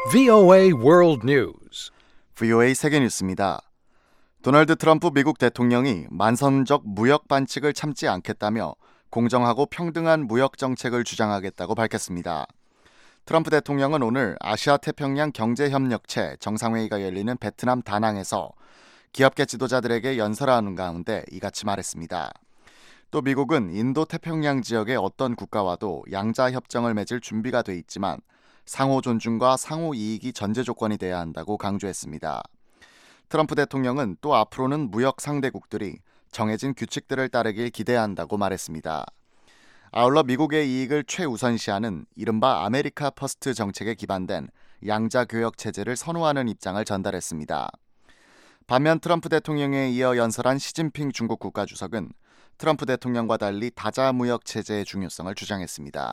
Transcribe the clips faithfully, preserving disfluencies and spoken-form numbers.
브이오에이 World News. 브이오에이 세계뉴스입니다. 도널드 트럼프 미국 대통령이 만선적 무역 반칙을 참지 않겠다며 공정하고 평등한 무역 정책을 주장하겠다고 밝혔습니다. 트럼프 대통령은 오늘 아시아 태평양 경제협력체 정상회의가 열리는 베트남 다낭에서 기업계 지도자들에게 연설하는 가운데 이같이 말했습니다. 또 미국은 인도 태평양 지역의 어떤 국가와도 양자 협정을 맺을 준비가 돼 있지만 상호 존중과 상호 이익이 전제 조건이 돼야 한다고 강조했습니다. 트럼프 대통령은 또 앞으로는 무역 상대국들이 정해진 규칙들을 따르길 기대한다고 말했습니다. 아울러 미국의 이익을 최우선시하는 이른바 아메리카 퍼스트 정책에 기반된 양자 교역 체제를 선호하는 입장을 전달했습니다. 반면 트럼프 대통령에 이어 연설한 시진핑 중국 국가주석은 트럼프 대통령과 달리 다자 무역 체제의 중요성을 주장했습니다.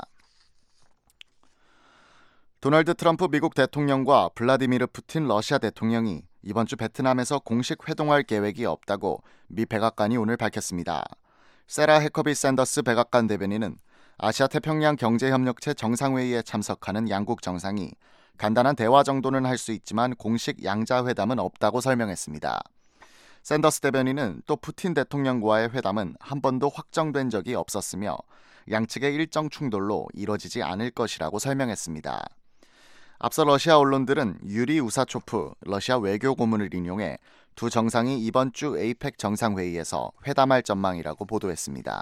도널드 트럼프 미국 대통령과 블라디미르 푸틴 러시아 대통령이 이번 주 베트남에서 공식 회동할 계획이 없다고 미 백악관이 오늘 밝혔습니다. 세라 해커비 샌더스 백악관 대변인은 아시아 태평양 경제협력체 정상회의에 참석하는 양국 정상이 간단한 대화 정도는 할 수 있지만 공식 양자회담은 없다고 설명했습니다. 샌더스 대변인은 또 푸틴 대통령과의 회담은 한 번도 확정된 적이 없었으며 양측의 일정 충돌로 이뤄지지 않을 것이라고 설명했습니다. 앞서 러시아 언론들은 유리 우사초프 러시아 외교고문을 인용해 두 정상이 이번 주 에이펙 정상회의에서 회담할 전망이라고 보도했습니다.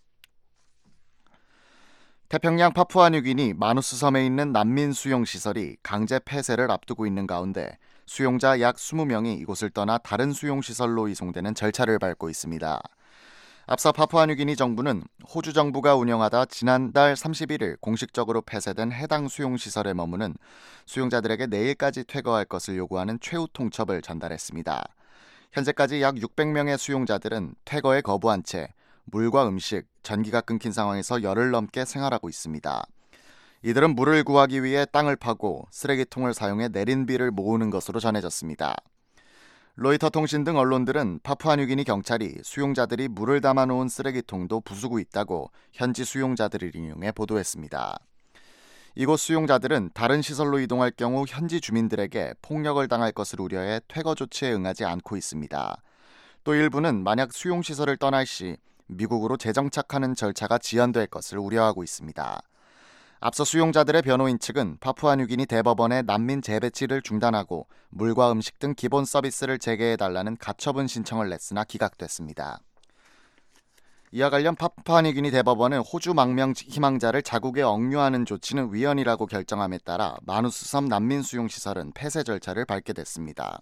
태평양 파푸아뉴기니 마누스 섬에 있는 난민 수용시설이 강제 폐쇄를 앞두고 있는 가운데 수용자 약 이십 명이 이곳을 떠나 다른 수용시설로 이송되는 절차를 밟고 있습니다. 앞서 파푸아뉴기니 정부는 호주 정부가 운영하다 지난달 삼십일일 공식적으로 폐쇄된 해당 수용시설에 머무는 수용자들에게 내일까지 퇴거할 것을 요구하는 최후 통첩을 전달했습니다. 현재까지 약 육백 명의 수용자들은 퇴거에 거부한 채 물과 음식, 전기가 끊긴 상황에서 열흘 넘게 생활하고 있습니다. 이들은 물을 구하기 위해 땅을 파고 쓰레기통을 사용해 내린 비를 모으는 것으로 전해졌습니다. 로이터 통신 등 언론들은 파푸아뉴기니 경찰이 수용자들이 물을 담아놓은 쓰레기통도 부수고 있다고 현지 수용자들을 인용해 보도했습니다. 이곳 수용자들은 다른 시설로 이동할 경우 현지 주민들에게 폭력을 당할 것을 우려해 퇴거 조치에 응하지 않고 있습니다. 또 일부는 만약 수용시설을 떠날 시 미국으로 재정착하는 절차가 지연될 것을 우려하고 있습니다. 앞서 수용자들의 변호인 측은 파푸아뉴기니 대법원에 난민 재배치를 중단하고 물과 음식 등 기본 서비스를 재개해달라는 가처분 신청을 냈으나 기각됐습니다. 이와 관련 파푸아뉴기니 대법원은 호주 망명 희망자를 자국에 억류하는 조치는 위헌이라고 결정함에 따라 마누스 섬 난민 수용시설은 폐쇄 절차를 밟게 됐습니다.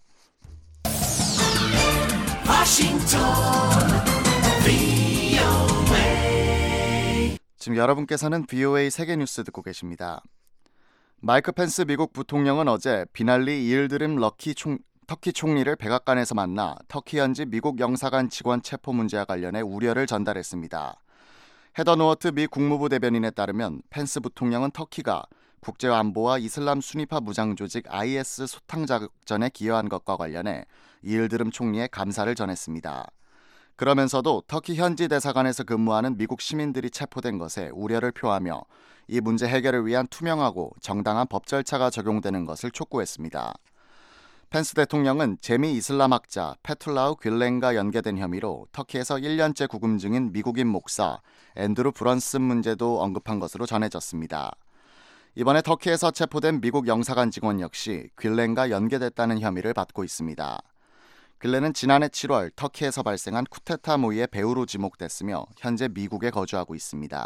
지금 여러분께서는 브이오에이 세계뉴스 듣고 계십니다. 마이크 펜스 미국 부통령은 어제 비날리 이일드림 럭키 총, 터키 총리를 백악관에서 만나 터키 현지 미국 영사관 직원 체포 문제와 관련해 우려를 전달했습니다. 헤더 노어트 미 국무부 대변인에 따르면 펜스 부통령은 터키가 국제안보와 이슬람 순위파 무장조직 아이에스 소탕 작전에 기여한 것과 관련해 이일드림 총리의 감사를 전했습니다. 그러면서도 터키 현지 대사관에서 근무하는 미국 시민들이 체포된 것에 우려를 표하며 이 문제 해결을 위한 투명하고 정당한 법 절차가 적용되는 것을 촉구했습니다. 펜스 대통령은 재미 이슬람학자 페툴라우 퀼렌과 연계된 혐의로 터키에서 일 년째 구금 중인 미국인 목사 앤드루 브런슨 문제도 언급한 것으로 전해졌습니다. 이번에 터키에서 체포된 미국 영사관 직원 역시 퀼렌과 연계됐다는 혐의를 받고 있습니다. 퀼렌은 지난해 칠월 터키에서 발생한 쿠데타 모의의 배후로 지목됐으며 현재 미국에 거주하고 있습니다.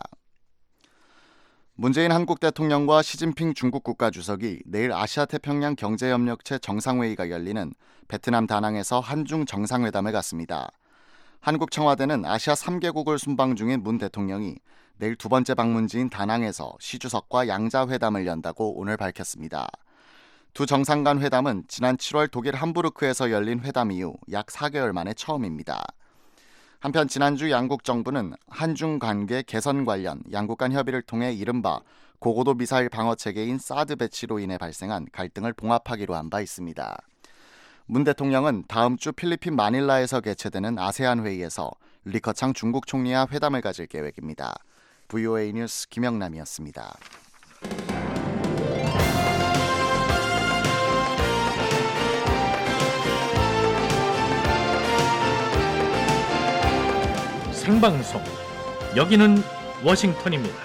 문재인 한국 대통령과 시진핑 중국 국가주석이 내일 아시아 태평양 경제협력체 정상회의가 열리는 베트남 다낭에서 한중 정상회담에 갔습니다. 한국 청와대는 아시아 삼 개국을 순방 중인 문 대통령이 내일 두 번째 방문지인 다낭에서 시 주석과 양자회담을 연다고 오늘 밝혔습니다. 두 정상 간 회담은 지난 칠월 독일 함부르크에서 열린 회담 이후 약 사 개월 만에 처음입니다. 한편 지난주 양국 정부는 한중 관계 개선 관련 양국 간 협의를 통해 이른바 고고도 미사일 방어 체계인 사드 배치로 인해 발생한 갈등을 봉합하기로 한 바 있습니다. 문 대통령은 다음 주 필리핀 마닐라에서 개최되는 아세안 회의에서 리커창 중국 총리와 회담을 가질 계획입니다. 브이오에이 뉴스 김영남이었습니다. 생방송. 여기는 워싱턴입니다.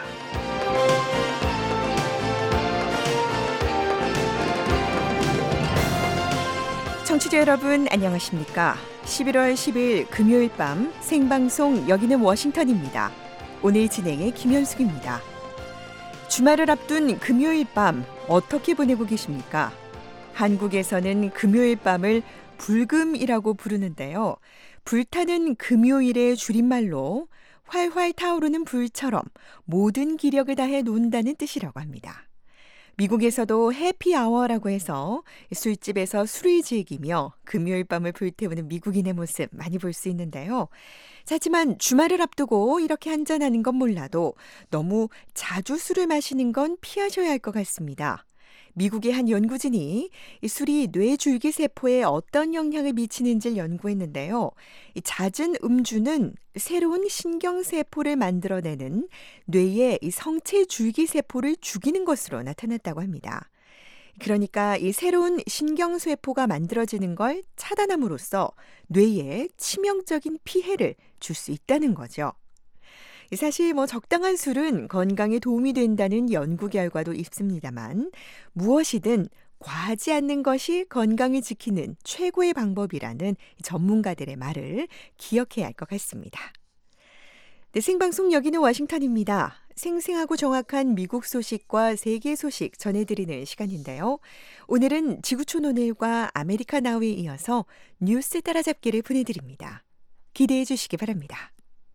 청취자 여러분 안녕하십니까? 십일월 십일 금요일 밤 생방송 여기는 워싱턴입니다. 오늘 진행의 김현숙입니다. 주말을 앞둔 금요일 밤 어떻게 보내고 계십니까? 한국에서는 금요일 밤을 불금이라고 부르는데요. 불타는 금요일의 줄임말로 활활 타오르는 불처럼 모든 기력을 다해 논다는 뜻이라고 합니다. 미국에서도 해피아워라고 해서 술집에서 술을 즐기며 금요일 밤을 불태우는 미국인의 모습 많이 볼 수 있는데요. 하지만 주말을 앞두고 이렇게 한잔하는 건 몰라도 너무 자주 술을 마시는 건 피하셔야 할 것 같습니다. 미국의 한 연구진이 이 술이 뇌 줄기세포에 어떤 영향을 미치는지를 연구했는데요. 이 잦은 음주는 새로운 신경세포를 만들어내는 뇌의 이 성체 줄기세포를 죽이는 것으로 나타났다고 합니다. 그러니까 이 새로운 신경세포가 만들어지는 걸 차단함으로써 뇌에 치명적인 피해를 줄 수 있다는 거죠. 사실 뭐 적당한 술은 건강에 도움이 된다는 연구 결과도 있습니다만 무엇이든 과하지 않는 것이 건강을 지키는 최고의 방법이라는 전문가들의 말을 기억해야 할 것 같습니다. 네, 생방송 여기는 워싱턴입니다. 생생하고 정확한 미국 소식과 세계 소식 전해드리는 시간인데요. 오늘은 지구촌 오늘과 아메리카 나우에 이어서 뉴스 따라잡기를 보내드립니다. 기대해 주시기 바랍니다.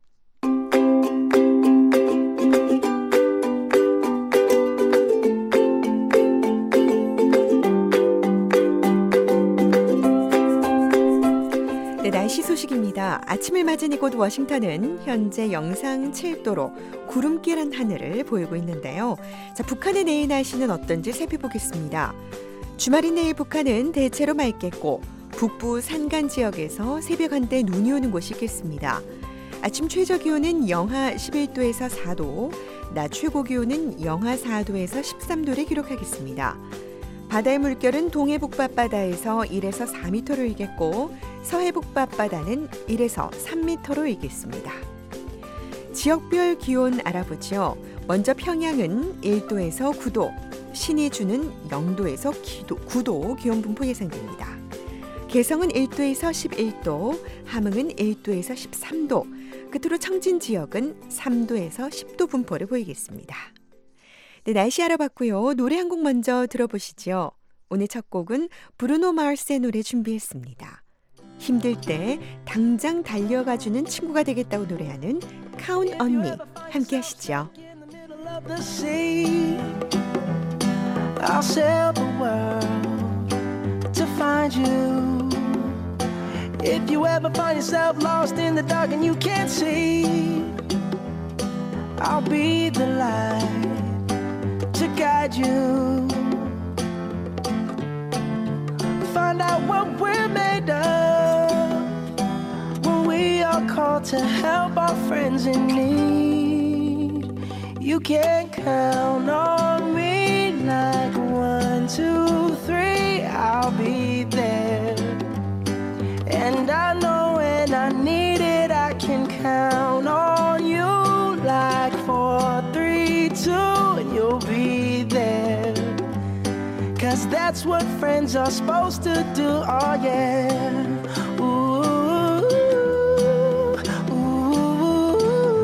네, 날씨 소식입니다. 아침을 맞은 이곳 워싱턴은 현재 영상 칠 도로 구름길한 하늘을 보이고 있는데요. 자, 북한의 내일 날씨는 어떤지 살펴보겠습니다. 주말인 내일 북한은 대체로 맑겠고 북부 산간 지역에서 새벽 한때 눈이 오는 곳이 있겠습니다. 아침 최저 기온은 영하 십일 도에서 사 도, 낮 최고 기온은 영하 사 도에서 십삼 도를 기록하겠습니다. 바다의 물결은 동해 북바다에서 일에서 사 미터로 일겠고 서해 북바다는 일에서 삼 미터로 일겠습니다. 지역별 기온 알아보죠. 먼저 평양은 일 도에서 구 도, 신의주는 영 도에서 구 도 기온 분포 예상됩니다. 개성은 일 도에서 십일 도, 함흥은 일 도에서 십삼 도, 끝으로 청진 지역은 삼 도에서 십 도 분포를 보이겠습니다. 네, 날씨 알아봤고요. 노래 한 곡 먼저 들어보시죠. 오늘 첫 곡은 브루노 마르스의 노래 준비했습니다. 힘들 때 당장 달려가주는 친구가 되겠다고 노래하는 Count on Me 함께 하시죠. I'll sail the world to find you. If you ever find yourself lost in the dark and you can't see, I'll be the light to guide you. Find out what we're made of when we are called to help our friends in need. You can count on me like one, two, three, I'll be there. And I know when I need it, I can count on you like four, three, two, and you'll be there. Cause that's what friends are supposed to do, oh yeah. Ooh, ooh,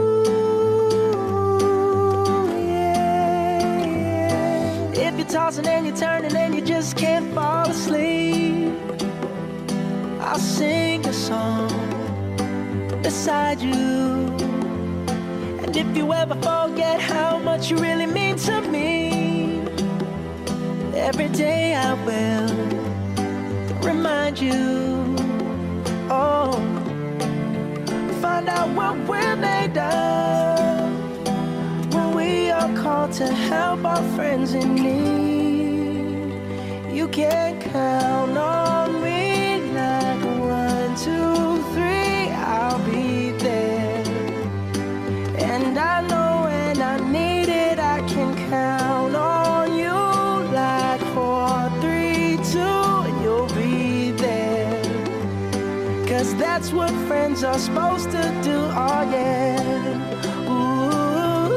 yeah, yeah. If you're tossing and you're turning and you just can't fall asleep, I'll sing a song beside you. And if you ever forget how much you really mean to me, every day I will remind you. Oh, find out what we're made of when we are called to help our friends in need. You can count on me like one, two, three, I'll be there. And I know when I need it, I can count on you like four, three, two, and you'll be there. Cause that that's what friends are supposed to do. Oh yeah. Ooh,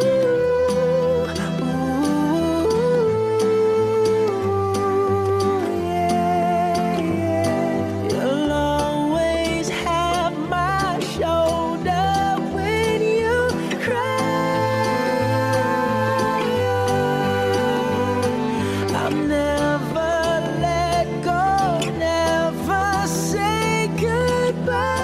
ooh, yeah, yeah. You'll always have my shoulder when you cry. I'll never let go, never say goodbye.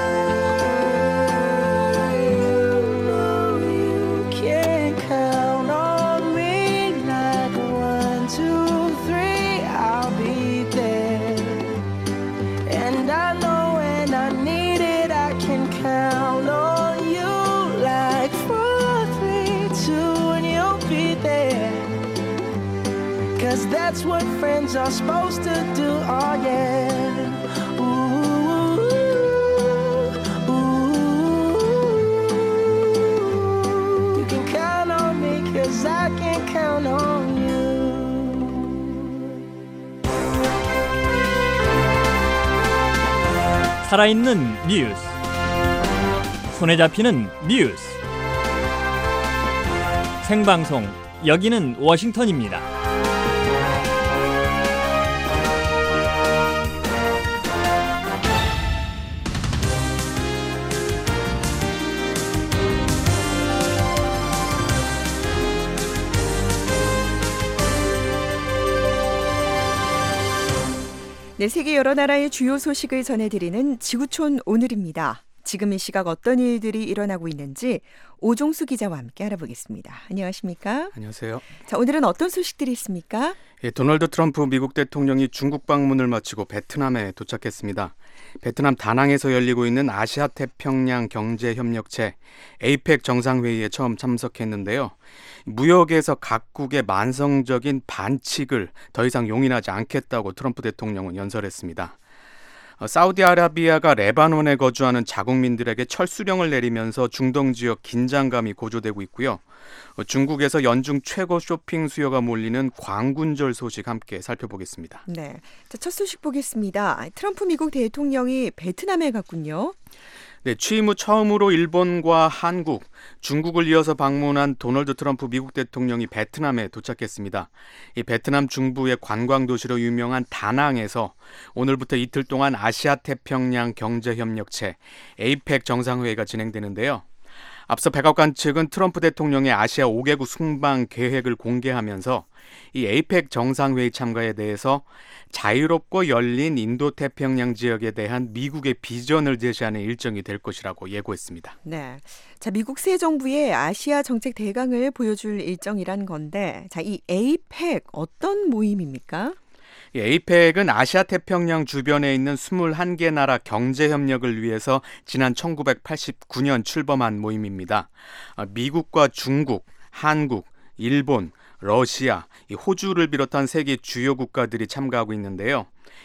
You know you can count on me like one, two, three, I'll be there. And I know when I need it, I can count on you like four, three, two, and you'll be there. Cause that's what friends are supposed to do, oh yeah. Ooh, ooh. You can count on me cause I can count on you. 살아있는 뉴스, 손에 잡히는 뉴스, 생방송 여기는 워싱턴입니다. 네, 세계 여러 나라의 주요 소식을 전해드리는 지구촌 오늘입니다. 지금 이 시각 어떤 일들이 일어나고 있는지 오종수 기자와 함께 알아보겠습니다. 안녕하십니까? 안녕하세요. 자, 오늘은 어떤 소식들이 있습니까? 예, 도널드 트럼프 미국 대통령이 중국 방문을 마치고 베트남에 도착했습니다. 베트남 다낭에서 열리고 있는 아시아 태평양 경제협력체 에이펙 정상회의에 처음 참석했는데요. 무역에서 각국의 만성적인 반칙을 더 이상 용인하지 않겠다고 트럼프 대통령은 연설했습니다. 사우디아라비아가 레바논에 거주하는 자국민들에게 철수령을 내리면서 중동 지역 긴장감이 고조되고 있고요. 중국에서 연중 최고 쇼핑 수요가 몰리는 광군절 소식 함께 살펴보겠습니다. 네, 자, 첫 소식 보겠습니다. 트럼프 미국 대통령이 베트남에 갔군요. 네, 취임 후 처음으로 일본과 한국, 중국을 이어서 방문한 도널드 트럼프 미국 대통령이 베트남에 도착했습니다. 이 베트남 중부의 관광 도시로 유명한 다낭에서 오늘부터 이틀 동안 아시아 태평양 경제협력체 에이펙 정상회의가 진행되는데요. 앞서 백악관 측은 트럼프 대통령의 아시아 오 개국 순방 계획을 공개하면서 이 에이펙 정상회의 참가에 대해서 자유롭고 열린 인도태평양 지역에 대한 미국의 비전을 제시하는 일정이 될 것이라고 예고했습니다. 네, 자, 미국 새 정부의 아시아 정책 대강을 보여줄 일정이란 건데, 자, 이 에이펙 어떤 모임입니까? 에이펙은 아시아 태평양 주변에 있는 이십일 개 나라 경제협력을 위해서 지난 천구백팔십구 년 출범한 모임입니다. 미국과 중국, 한국, 일본, 러시아, 호주를 비롯한 세계 주요 국가들이 참가하고 있는데요.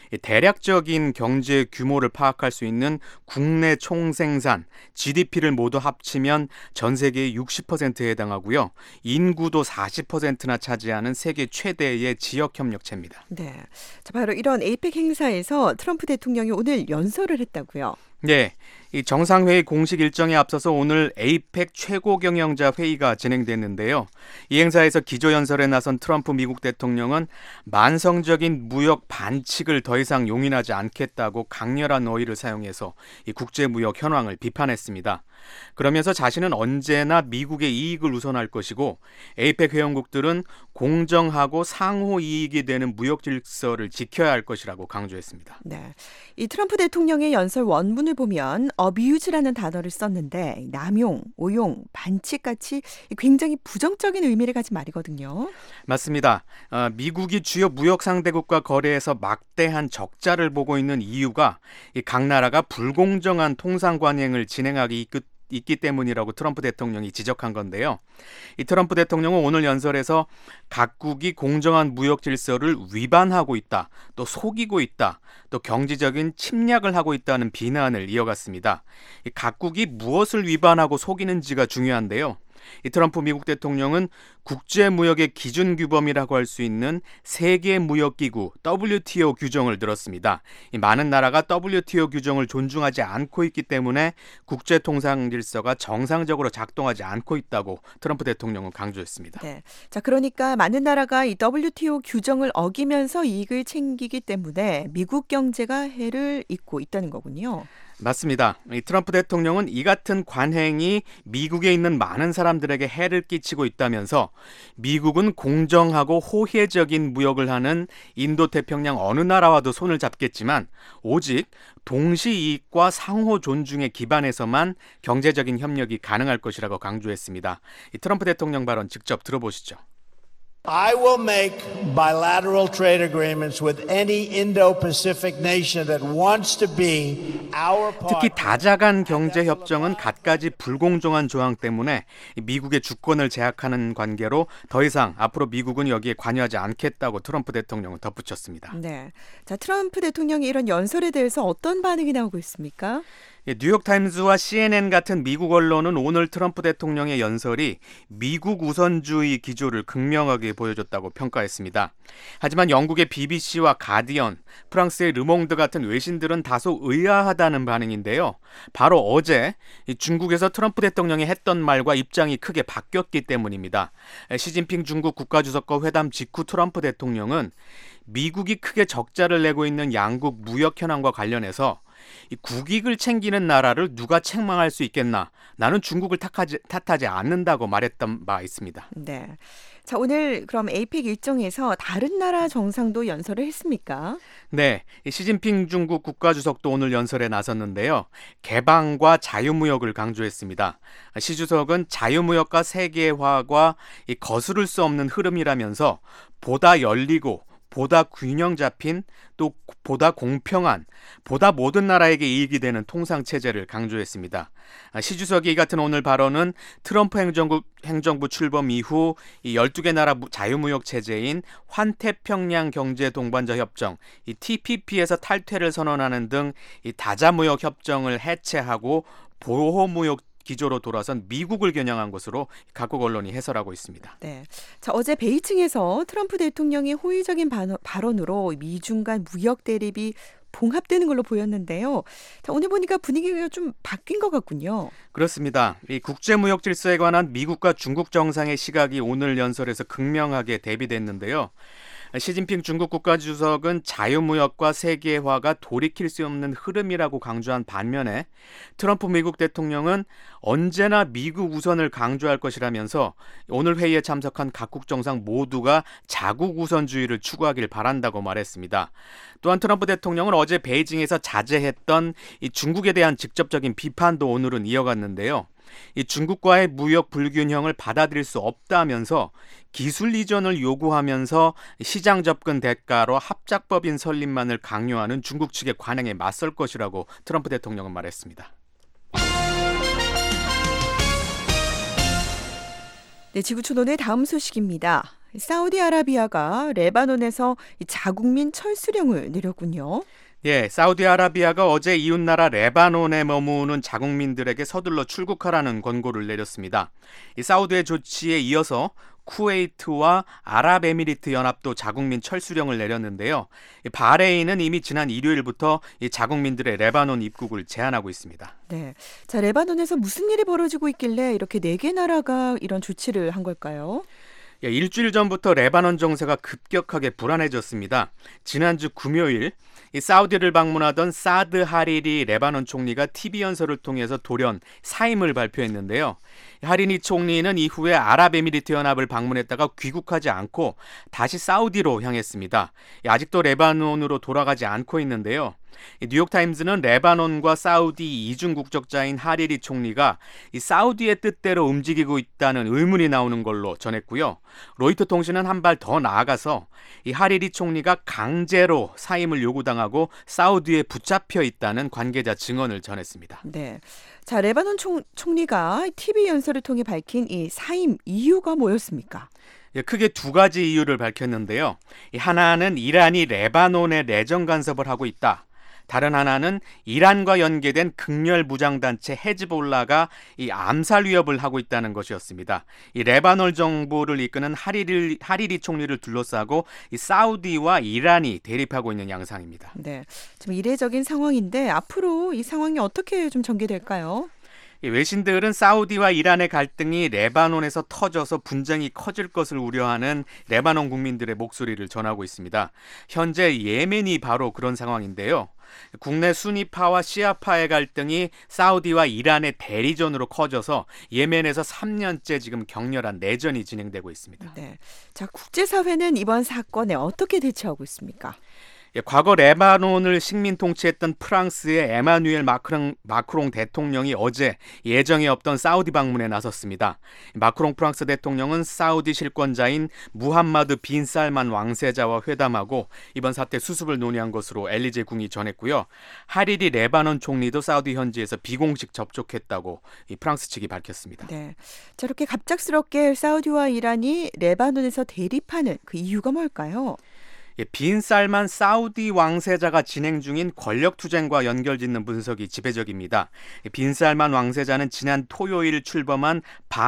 대략적인 경제 규모를 파악할 수 있는 국내 총생산, 지디피를 모두 합치면 전 세계의 육십 퍼센트에 해당하고요. 인구도 사십 퍼센트나 차지하는 세계 최대의 지역협력체입니다. 네, 자, 바로 이런 에이펙 행사에서 트럼프 대통령이 오늘 연설을 했다고요. 네, 이 정상회의 공식 일정에 앞서서 오늘 에이펙 최고 경영자 회의가 진행됐는데요. 이 행사에서 기조연설에 나선 트럼프 미국 대통령은 만성적인 무역 반칙을 더 이상 용인하지 않겠다고 강렬한 어휘를 사용해서 이 국제무역 현황을 비판했습니다. 그러면서 자신은 언제나 미국의 이익을 우선할 것이고 에이펙 회원국들은 공정하고 상호 이익이 되는 무역 질서를 지켜야 할 것이라고 강조했습니다. 네, 이 트럼프 대통령의 연설 원문을 보면 abuse라는 단어를 썼는데 남용, 오용, 반칙같이 굉장히 부정적인 의미를 가진 말이거든요. 맞습니다. 어, 미국이 주요 무역 상대국과 거래에서 막대한 적자를 보고 있는 이유가 이 각 나라가 불공정한 통상 관행을 진행하기 이끌 있기 때문이라고 트럼프 대통령이 지적한 건데요. 이 트럼프 대통령은 오늘 연설에서 각국이 공정한 무역 질서를 위반하고 있다, 또 속이고 있다, 또 경제적인 침략을 하고 있다는 비난을 이어갔습니다. 이 각국이 무엇을 위반하고 속이는지가 중요한데요. 이 트럼프 미국 대통령은 국제무역의 기준 규범이라고 할 수 있는 세계무역기구 더블유티오 규정을 들었습니다. 이 많은 나라가 더블유티오 규정을 존중하지 않고 있기 때문에 국제통상질서가 정상적으로 작동하지 않고 있다고 트럼프 대통령은 강조했습니다. 네. 자, 그러니까 많은 나라가 이 더블유티오 규정을 어기면서 이익을 챙기기 때문에 미국 경제가 해를 입고 있다는 거군요. 맞습니다. 이 트럼프 대통령은 이 같은 관행이 미국에 있는 많은 사람들에게 해를 끼치고 있다면서 미국은 공정하고 호혜적인 무역을 하는 인도태평양 어느 나라와도 손을 잡겠지만 오직 동시 이익과 상호 존중에 기반해서만 경제적인 협력이 가능할 것이라고 강조했습니다. 이 트럼프 대통령 발언 직접 들어보시죠. I will make bilateral trade agreements with any Indo-Pacific nation that wants to be our partner. 특히 다자간 경제 협정은 갖가지 불공정한 조항 때문에 미국의 주권을 제약하는 관계로 더 이상 앞으로 미국은 여기에 관여하지 않겠다고 트럼프 대통령은 덧붙였습니다. 네. 자, 트럼프 대통령의 이런 연설에 대해서 어떤 반응이 나오고 있습니까? 뉴욕타임즈와 씨엔엔 같은 미국 언론은 오늘 트럼프 대통령의 연설이 미국 우선주의 기조를 극명하게 보여줬다고 평가했습니다. 하지만 영국의 비비씨와 가디언, 프랑스의 르몽드 같은 외신들은 다소 의아하다는 반응인데요. 바로 어제 중국에서 트럼프 대통령이 했던 말과 입장이 크게 바뀌었기 때문입니다. 시진핑 중국 국가주석과 회담 직후 트럼프 대통령은 미국이 크게 적자를 내고 있는 양국 무역 현황과 관련해서 이 국익을 챙기는 나라를 누가 책망할 수 있겠나? 나는 중국을 탓하지, 탓하지 않는다고 말했던 바 있습니다. 네. 자, 오늘 그럼 에이펙 일정에서 다른 나라 정상도 연설을 했습니까? 네. 시진핑 중국 국가주석도 오늘 연설에 나섰는데요. 개방과 자유무역을 강조했습니다. 시 주석은 자유무역과 세계화가 이 거스를 수 없는 흐름이라면서 보다 열리고 보다 균형 잡힌 또 보다 공평한 보다 모든 나라에게 이익이 되는 통상체제를 강조했습니다. 시 주석이 이 같은 오늘 발언은 트럼프 행정부, 행정부 출범 이후 이 열두 개 나라 자유무역 체제인 환태평양 경제동반자 협정 이 티피피에서 탈퇴를 선언하는 등 이 다자무역 협정을 해체하고 보호무역 기조로 돌아선 미국을 겨냥한 것으로 각국 언론이 해설하고 있습니다. 네. 자, 어제 베이징에서 트럼프 대통령의 호의적인 발언으로 미중 간 무역 대립이 봉합되는 걸로 보였는데요. 자, 오늘 보니까 분위기가 좀 바뀐 것 같군요. 그렇습니다. 이 국제무역 질서에 관한 미국과 중국 정상의 시각이 오늘 연설에서 극명하게 대비됐는데요. 시진핑 중국 국가주석은 자유무역과 세계화가 돌이킬 수 없는 흐름이라고 강조한 반면에 트럼프 미국 대통령은 언제나 미국 우선을 강조할 것이라면서 오늘 회의에 참석한 각국 정상 모두가 자국 우선주의를 추구하길 바란다고 말했습니다. 또한 트럼프 대통령은 어제 베이징에서 자제했던 이 중국에 대한 직접적인 비판도 오늘은 이어갔는데요. 이 중국과의 무역 불균형을 받아들일 수 없다면서 기술 이전을 요구하면서 시장 접근 대가로 합작법인 설립만을 강요하는 중국 측의 관행에 맞설 것이라고 트럼프 대통령은 말했습니다. 네, 지구촌오늘 다음 소식입니다. 사우디아라비아가 레바논에서 자국민 철수령을 내렸군요. 예, 사우디아라비아가 어제 이웃나라 레바논에 머무는 자국민들에게 서둘러 출국하라는 권고를 내렸습니다. 이 사우디의 조치에 이어서 쿠웨이트와 아랍에미리트 연합도 자국민 철수령을 내렸는데요. 바레인은 이미 지난 일요일부터 이 자국민들의 레바논 입국을 제한하고 있습니다. 네, 자 레바논에서 무슨 일이 벌어지고 있길래 이렇게 네 개 나라가 이런 조치를 한 걸까요? 예, 일주일 전부터 레바논 정세가 급격하게 불안해졌습니다. 지난주 금요일 이 사우디를 방문하던 사드 하리리 레바논 총리가 티비 연설을 통해서 돌연 사임을 발표했는데요. 하리니 총리는 이후에 아랍에미리트 연합을 방문했다가 귀국하지 않고 다시 사우디로 향했습니다. 아직도 레바논으로 돌아가지 않고 있는데요. 뉴욕타임즈는 레바논과 사우디 이중 국적자인 하리리 총리가 이 사우디의 뜻대로 움직이고 있다는 의문이 나오는 걸로 전했고요. 로이터 통신은 한 발 더 나아가서 이 하리리 총리가 강제로 사임을 요구당하고 사우디에 붙잡혀 있다는 관계자 증언을 전했습니다. 네, 자 레바논 총, 총리가 티비 연설을 통해 밝힌 이 사임 이유가 뭐였습니까? 크게 두 가지 이유를 밝혔는데요. 하나는 이란이 레바논에 내정 간섭을 하고 있다. 다른 하나는 이란과 연계된 극렬 무장단체 헤즈볼라가 이 암살 위협을 하고 있다는 것이었습니다. 이 레바논 정부를 이끄는 하리리, 하리리 총리를 둘러싸고 이 사우디와 이란이 대립하고 있는 양상입니다. 네, 좀 이례적인 상황인데 앞으로 이 상황이 어떻게 좀 전개될까요? 외신들은 사우디와 이란의 갈등이 레바논에서 터져서 분쟁이 커질 것을 우려하는 레바논 국민들의 목소리를 전하고 있습니다. 현재 예멘이 바로 그런 상황인데요. 국내 수니파와 시아파의 갈등이 사우디와 이란의 대리전으로 커져서 예멘에서 삼 년째 지금 격렬한 내전이 진행되고 있습니다. 네, 자, 국제사회는 이번 사건에 어떻게 대처하고 있습니까? 예, 과거 레바논을 식민 통치했던 프랑스의 에마누엘 마크롱, 마크롱 대통령이 어제 예정에 없던 사우디 방문에 나섰습니다. 마크롱 프랑스 대통령은 사우디 실권자인 무함마드 빈 살만 왕세자와 회담하고 이번 사태 수습을 논의한 것으로 엘리제궁이 전했고요. 하리리 레바논 총리도 사우디 현지에서 비공식 접촉했다고 이 프랑스 측이 밝혔습니다. 네, 저렇게 갑작스럽게 사우디와 이란이 레바논에서 대립하는 그 이유가 뭘까요? 빈 살만 사우디 왕세자가 진행 중인 권력투쟁과 연결짓는 분석이 지배적입니다. 빈 살만 왕세자는 지난 토요일 출범한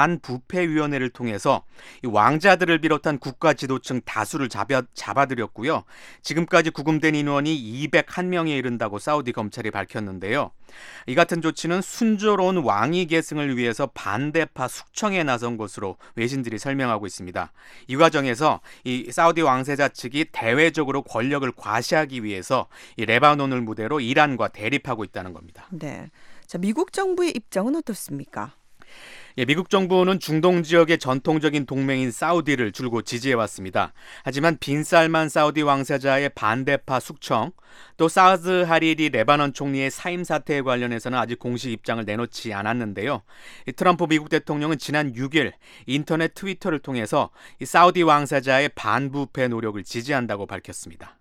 반부패위원회를 통해서 왕자들을 비롯한 국가 지도층 다수를 잡아, 잡아들였고요. 지금까지 구금된 인원이 이백일 명에 이른다고 사우디 검찰이 밝혔는데요. 이 같은 조치는 순조로운 왕위 계승을 위해서 반대파 숙청에 나선 것으로 외신들이 설명하고 있습니다. 이 과정에서 이 사우디 왕세자 측이 대외적으로 권력을 과시하기 위해서 이 레바논을 무대로 이란과 대립하고 있다는 겁니다. 네, 자, 미국 정부의 입장은 어떻습니까? 예, 미국 정부는 중동 지역의 전통적인 동맹인 사우디를 줄곧 지지해왔습니다. 하지만 빈 살만 사우디 왕세자의 반대파 숙청, 또 사드 하리리 레바논 총리의 사임 사태에 관련해서는 아직 공식 입장을 내놓지 않았는데요. 이 트럼프 미국 대통령은 지난 육 일 인터넷 트위터를 통해서 이 사우디 왕세자의 반부패 노력을 지지한다고 밝혔습니다.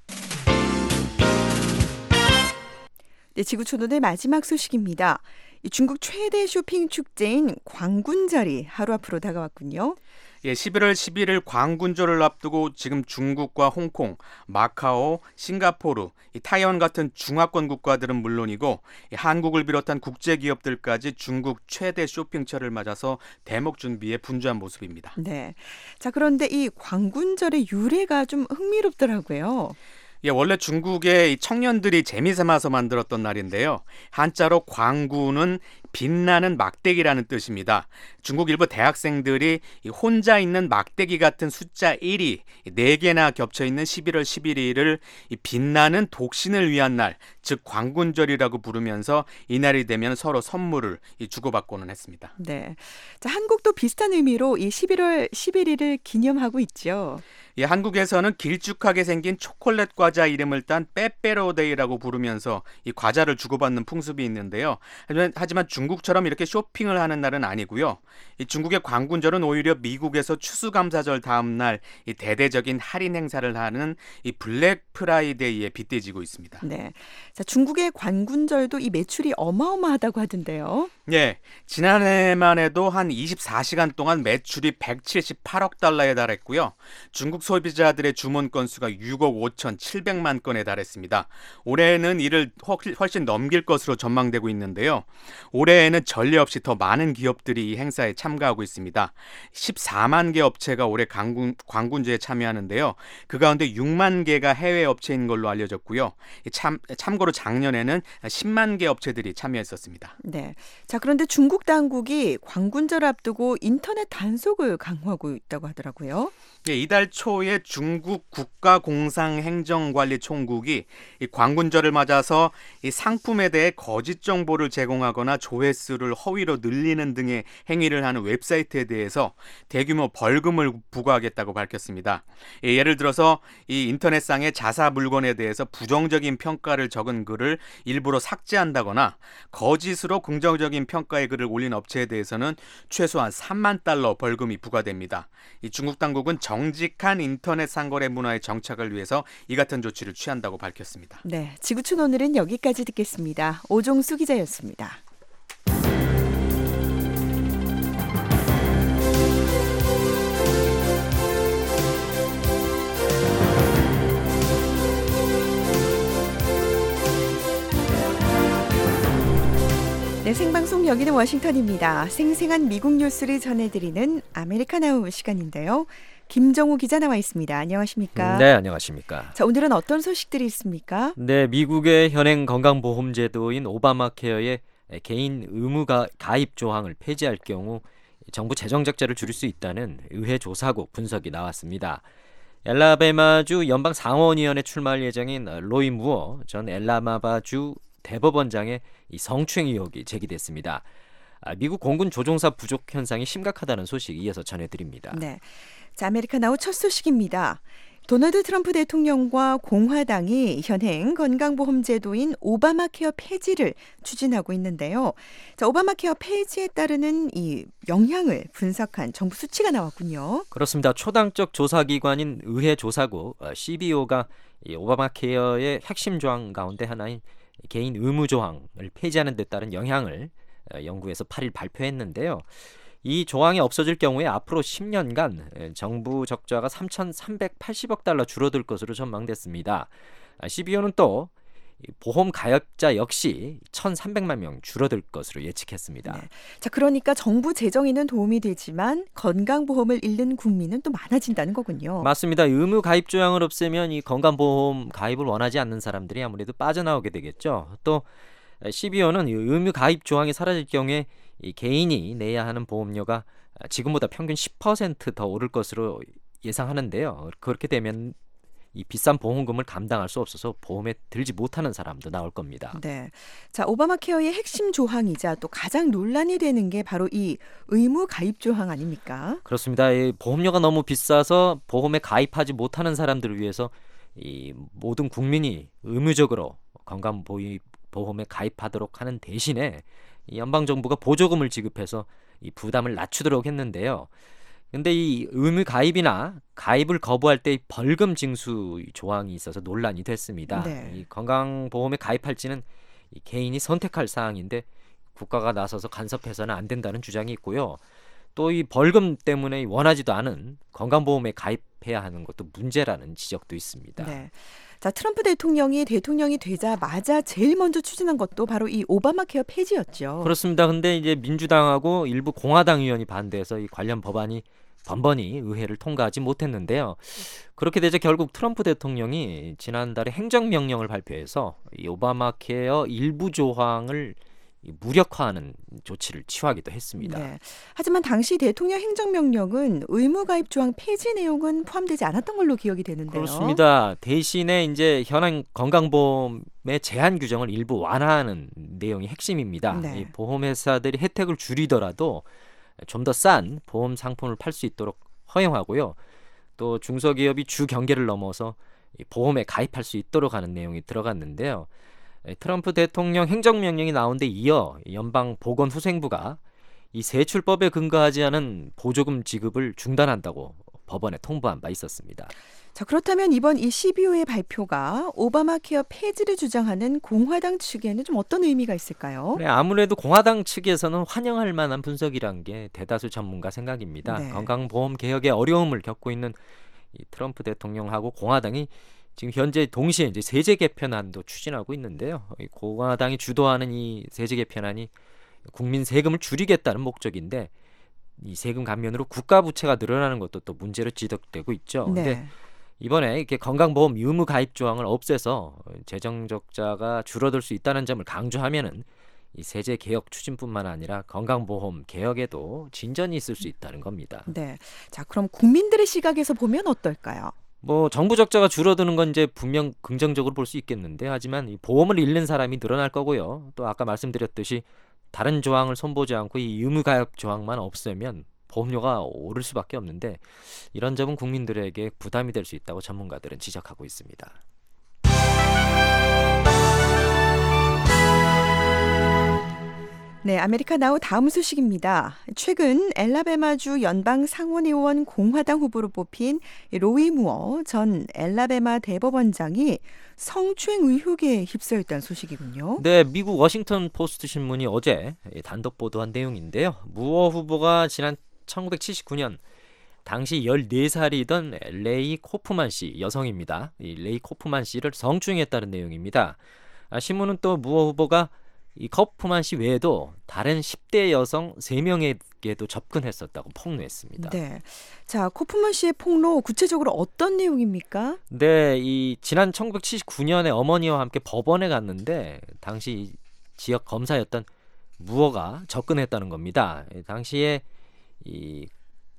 네, 지구촌오늘 마지막 소식입니다. 이 중국 최대 쇼핑 축제인 광군절이 하루 앞으로 다가왔군요. 예, 십일월 십일일 광군절을 앞두고 지금 중국과 홍콩, 마카오, 싱가포르, 이 타이완 같은 중화권 국가들은 물론이고 이 한국을 비롯한 국제 기업들까지 중국 최대 쇼핑철을 맞아서 대목 준비에 분주한 모습입니다. 네, 자, 그런데 이 광군절의 유래가 좀 흥미롭더라고요. 예, 원래 중국의 청년들이 재미삼아서 만들었던 날인데요. 한자로 광구는 빛나는 막대기라는 뜻입니다. 중국 일부 대학생들이 혼자 있는 막대기 같은 숫자 일이 네 개나 겹쳐있는 십일월 십일일을 빛나는 독신을 위한 날, 즉 광군절이라고 부르면서 이날이 되면 서로 선물을 주고받고는 했습니다. 네, 자, 한국도 비슷한 의미로 이 십일월 십일일을 기념하고 있죠. 예, 한국에서는 길쭉하게 생긴 초콜릿 과자 이름을 딴 빼빼로데이라고 부르면서 이 과자를 주고받는 풍습이 있는데요. 하지만, 하지만 중국처럼 이렇게 쇼핑을 하는 날은 아니고요. 이 중국의 광군절은 오히려 미국에서 추수감사절 다음 날 이 대대적인 할인 행사를 하는 이 블랙 프라이데이에 빗대지고 있습니다. 네, 자, 중국의 광군절도 이 매출이 어마어마하다고 하던데요. 예, 지난해만 해도 한 이십사 시간 동안 매출이 백칠십팔억 달러에 달했고요. 중국 소비자들의 주문 건수가 육억 오천칠백만 건에 달했습니다. 올해는 이를 훨씬 넘길 것으로 전망되고 있는데요. 올해에는 전례 없이 더 많은 기업들이 이 행사에 참가하고 있습니다. 십사만 개 업체가 올해 광군, 광군제에 참여하는데요. 그 가운데 육만 개가 해외 업체인 걸로 알려졌고요. 참, 참고로 작년에는 십만 개 업체들이 참여했었습니다. 네, 자, 그런데 중국 당국이 광군절 앞두고 인터넷 단속을 강화하고 있다고 하더라고요. 예, 이달 초에 중국 국가공상행정관리총국이 이 광군절을 맞아서 이 상품에 대해 거짓 정보를 제공하거나 조회수를 허위로 늘리는 등의 행위를 하는 웹사이트에 대해서 대규모 벌금을 부과하겠다고 밝혔습니다. 예, 예를 들어서 이 인터넷상의 자사 물건에 대해서 부정적인 평가를 적은 글을 일부러 삭제한다거나 거짓으로 긍정적인 평가의 글을 올린 업체에 대해서는 최소한 삼만 달러 벌금이 부과됩니다. 이 중국 당국은 정직한 인터넷 상거래 문화의 정착을 위해서 이 같은 조치를 취한다고 밝혔습니다. 네, 지구촌 오늘은 여기까지 듣겠습니다. 오종수 기자였습니다. 네, 생방송 여기는 워싱턴입니다. 생생한 미국 뉴스를 전해드리는 아메리카나우 시간인데요. 김정우 기자 나와 있습니다. 안녕하십니까? 네, 안녕하십니까? 자, 오늘은 어떤 소식들이 있습니까? 네, 미국의 현행 건강보험제도인 오바마 케어의 개인 의무 가입 조항을 폐지할 경우 정부 재정 적자를 줄일 수 있다는 의회 조사국 분석이 나왔습니다. 엘라베마주 연방 상원의원에 출마할 예정인 로이 무어 전 엘라바마주 대법원장의 이 성추행 의혹이 제기됐습니다. 미국 공군 조종사 부족 현상이 심각하다는 소식 이어서 전해드립니다. 네, 자, 아메리카나우 첫 소식입니다. 도널드 트럼프 대통령과 공화당이 현행 건강보험제도인 오바마 케어 폐지를 추진하고 있는데요. 자, 오바마 케어 폐지에 따르는 이 영향을 분석한 정부 수치가 나왔군요. 그렇습니다. 초당적 조사기관인 의회 조사국 씨비오가 이 오바마 케어의 핵심 조항 가운데 하나인 개인 의무 조항을 폐지하는 데 따른 영향을 연구해서 팔 일 발표했는데요. 이 조항이 없어질 경우에 앞으로 십 년간 정부 적자가 삼천삼백팔십억 달러 줄어들 것으로 전망됐습니다. 씨비오는 또 보험 가입자 역시 천삼백만 명 줄어들 것으로 예측했습니다. 네. 자, 그러니까 정부 재정에는 도움이 되지만 건강보험을 잃는 국민은 또 많아진다는 거군요. 맞습니다. 의무 가입 조항을 없애면 이 건강보험 가입을 원하지 않는 사람들이 아무래도 빠져나오게 되겠죠. 또 씨비오는 의무 가입 조항이 사라질 경우에 이 개인이 내야 하는 보험료가 지금보다 평균 십 퍼센트 더 오를 것으로 예상하는데요. 그렇게 되면 이 비싼 보험금을 감당할 수 없어서 보험에 들지 못하는 사람도 나올 겁니다. 네, 자, 오바마 케어의 핵심 조항이자 또 가장 논란이 되는 게 바로 이 의무 가입 조항 아닙니까? 그렇습니다. 이 보험료가 너무 비싸서 보험에 가입하지 못하는 사람들을 위해서 이 모든 국민이 의무적으로 건강보험에 가입하도록 하는 대신에 이 연방정부가 보조금을 지급해서 이 부담을 낮추도록 했는데요. 근데 이 의무 가입이나 가입을 거부할 때 벌금 징수 조항이 있어서 논란이 됐습니다. 네. 이 건강보험에 가입할지는 이 개인이 선택할 사항인데 국가가 나서서 간섭해서는 안 된다는 주장이 있고요. 또 이 벌금 때문에 원하지도 않은 건강보험에 가입해야 하는 것도 문제라는 지적도 있습니다. 네. 자, 트럼프 대통령이 대통령이 되자마자 제일 먼저 추진한 것도 바로 이 오바마 케어 폐지였죠. 그렇습니다. 근데 이제 민주당하고 일부 공화당 의원이 반대해서 이 관련 법안이 번번이 의회를 통과하지 못했는데요. 그렇게 되자 결국 트럼프 대통령이 지난달에 행정명령을 발표해서 이 오바마 케어 일부 조항을 무력화하는 조치를 취하기도 했습니다. 네. 하지만 당시 대통령 행정명령은 의무 가입 조항 폐지 내용은 포함되지 않았던 걸로 기억이 되는데요. 그렇습니다. 대신에 이제 현행 건강보험의 제한 규정을 일부 완화하는 내용이 핵심입니다. 네. 이 보험회사들이 혜택을 줄이더라도 좀 더 싼 보험 상품을 팔 수 있도록 허용하고요. 또 중소기업이 주 경계를 넘어서 이 보험에 가입할 수 있도록 하는 내용이 들어갔는데요. 트럼프 대통령 행정명령이 나온 데 이어 연방보건후생부가 이 세출법에 근거하지 않은 보조금 지급을 중단한다고 법원에 통보한 바 있었습니다. 자, 그렇다면 이번 이 씨비오의 발표가 오바마 케어 폐지를 주장하는 공화당 측에는 좀 어떤 의미가 있을까요? 네, 아무래도 공화당 측에서는 환영할 만한 분석이란 게 대다수 전문가 생각입니다. 네. 건강보험 개혁에 어려움을 겪고 있는 이 트럼프 대통령하고 공화당이 지금 현재 동시에 이제 세제 개편안도 추진하고 있는데요. 공화당이 주도하는 이 세제 개편안이 국민 세금을 줄이겠다는 목적인데 이 세금 감면으로 국가 부채가 늘어나는 것도 또 문제로 지적되고 있죠. 그런데 네. 이번에 이렇게 건강보험 의무 가입 조항을 없애서 재정 적자가 줄어들 수 있다는 점을 강조하면은 이 세제 개혁 추진뿐만 아니라 건강보험 개혁에도 진전이 있을 수 있다는 겁니다. 네. 자, 그럼 국민들의 시각에서 보면 어떨까요? 뭐 정부 적자가 줄어드는 건 이제 분명 긍정적으로 볼 수 있겠는데 하지만 이 보험을 잃는 사람이 늘어날 거고요. 또 아까 말씀드렸듯이 다른 조항을 손보지 않고 이 의무 가입 조항만 없애면 보험료가 오를 수밖에 없는데 이런 점은 국민들에게 부담이 될 수 있다고 전문가들은 지적하고 있습니다. 네, 아메리카나우 다음 소식입니다. 최근 엘라베마주 연방 상원의원 공화당 후보로 뽑힌 로이 무어 전 엘라베마 대법원장이 성추행 의혹에 휩싸였다는 소식이군요. 네, 미국 워싱턴 포스트 신문이 어제 단독 보도한 내용인데요. 무어 후보가 지난 천구백칠십구 년 당시 열네 살이던 레이 코프만 씨 여성입니다. 이 레이 코프만 씨를 성추행했다는 내용입니다. 아, 신문은 또 무어 후보가 이 카우프만 씨 외에도 다른 십 대 여성 세 명에게도 접근했었다고 폭로했습니다. 네. 자, 코프만 씨의 폭로 구체적으로 어떤 내용입니까? 네, 이 지난 천구백칠십구 년에 어머니와 함께 법원에 갔는데 당시 지역 검사였던 무어가 접근했다는 겁니다. 당시에 이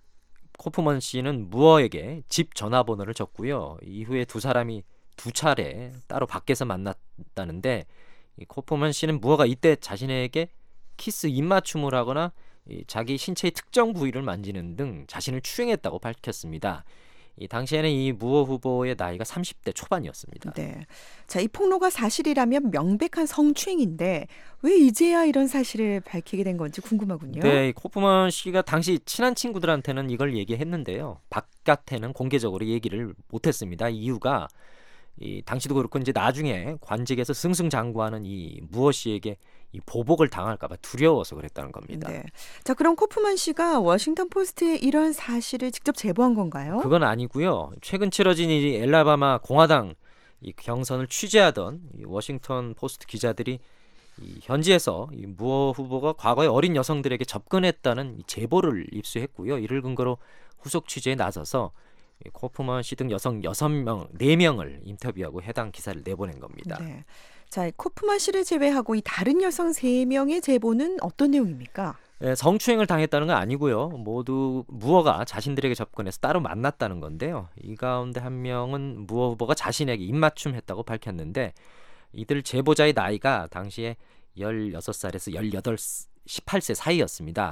코프먼 씨는 무어에게 집 전화번호를 줬고요. 이후에 두 사람이 두 차례 따로 밖에서 만났다는데 이 코프먼 씨는 무어가 이때 자신에게 키스 입맞춤을 하거나 이 자기 신체의 특정 부위를 만지는 등 자신을 추행했다고 밝혔습니다. 이 당시에는 이 무어 후보의 나이가 삼십 대 초반이었습니다. 네. 자, 이 폭로가 사실이라면 명백한 성추행인데 왜 이제야 이런 사실을 밝히게 된 건지 궁금하군요. 네, 코프먼 씨가 당시 친한 친구들한테는 이걸 얘기했는데요. 바깥에는 공개적으로 얘기를 못했습니다. 이유가 이 당시도 그렇고 이제 나중에 관직에서 승승장구하는 이 무어 씨에게 이 보복을 당할까봐 두려워서 그랬다는 겁니다. 네. 자, 그럼 코프만 씨가 워싱턴 포스트에 이런 사실을 직접 제보한 건가요? 그건 아니고요. 최근 치러진 이 엘라바마 공화당 이 경선을 취재하던 이 워싱턴 포스트 기자들이 이 현지에서 이 무어 후보가 과거에 어린 여성들에게 접근했다는 이 제보를 입수했고요. 이를 근거로 후속 취재에 나서서 코프먼 씨 등 여성 여섯 명, 네 명을 인터뷰하고 해당 기사를 내보낸 겁니다. 네. 자, 코프만 씨를 제외하고 이 다른 여성 세 명의 제보는 어떤 내용입니까? 네, 성추행을 당했다는 건 아니고요. 모두 무어가 자신들에게 접근해서 따로 만났다는 건데요. 이 가운데 한 명은 무어 후보가 자신에게 입맞춤했다고 밝혔는데 이들 제보자의 나이가 당시에 열여섯 살에서 열여덟, 십팔 세 사이였습니다.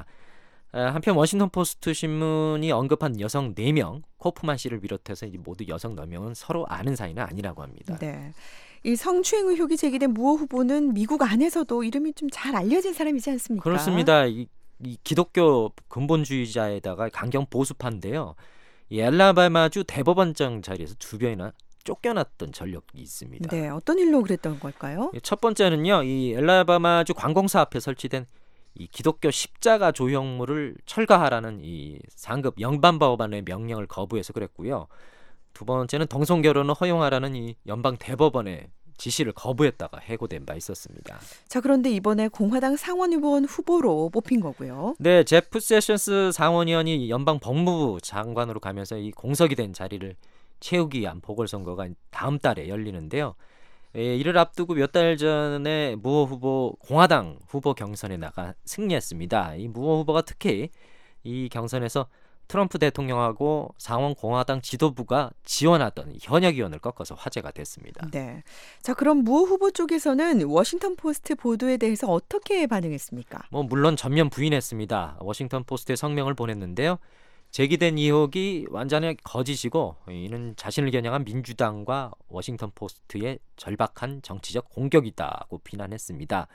한편 워싱턴 포스트 신문이 언급한 여성 네 명, 코프만 씨를 비롯해서 모두 여성 네 명은 서로 아는 사이는 아니라고 합니다. 네. 이 성추행 의혹이 제기된 무어 후보는 미국 안에서도 이름이 좀 잘 알려진 사람이지 않습니까? 그렇습니다. 이, 이 기독교 근본주의자에다가 강경 보수파인데요. 이 엘라바마주 대법원장 자리에서 두 번이나 쫓겨났던 전력이 있습니다. 네, 어떤 일로 그랬던 걸까요? 첫 번째는요, 이 엘라바마주 관공사 앞에 설치된 이 기독교 십자가 조형물을 철거하라는 이 상급 연방법원의 명령을 거부해서 그랬고요. 두 번째는 동성 결혼을 허용하라는 이 연방 대법원의 지시를 거부했다가 해고된 바 있었습니다. 자, 그런데 이번에 공화당 상원의원 후보로 뽑힌 거고요. 네, 제프 세션스 상원의원이 연방 법무부 장관으로 가면서 이 공석이 된 자리를 채우기 위한 보궐선거가 다음 달에 열리는데요. 예, 이를 앞두고 몇 달 전에 무어 후보 공화당 후보 경선에 나가 승리했습니다. 이 무어 후보가 특히 이 경선에서 트럼프 대통령하고 상원 공화당 지도부가 지원하던 현역 의원을 꺾어서 화제가 됐습니다. 네. 자, 그럼 무어 후보 쪽에서는 워싱턴 포스트 보도에 대해서 어떻게 반응했습니까? 뭐 물론 전면 부인했습니다. 워싱턴 포스트에 성명을 보냈는데요. 제기된 의혹이 완전히 거짓이고 이는 자신을 겨냥한 민주당과 워싱턴 포스트의 절박한 정치적 공격이다고 비난했습니다.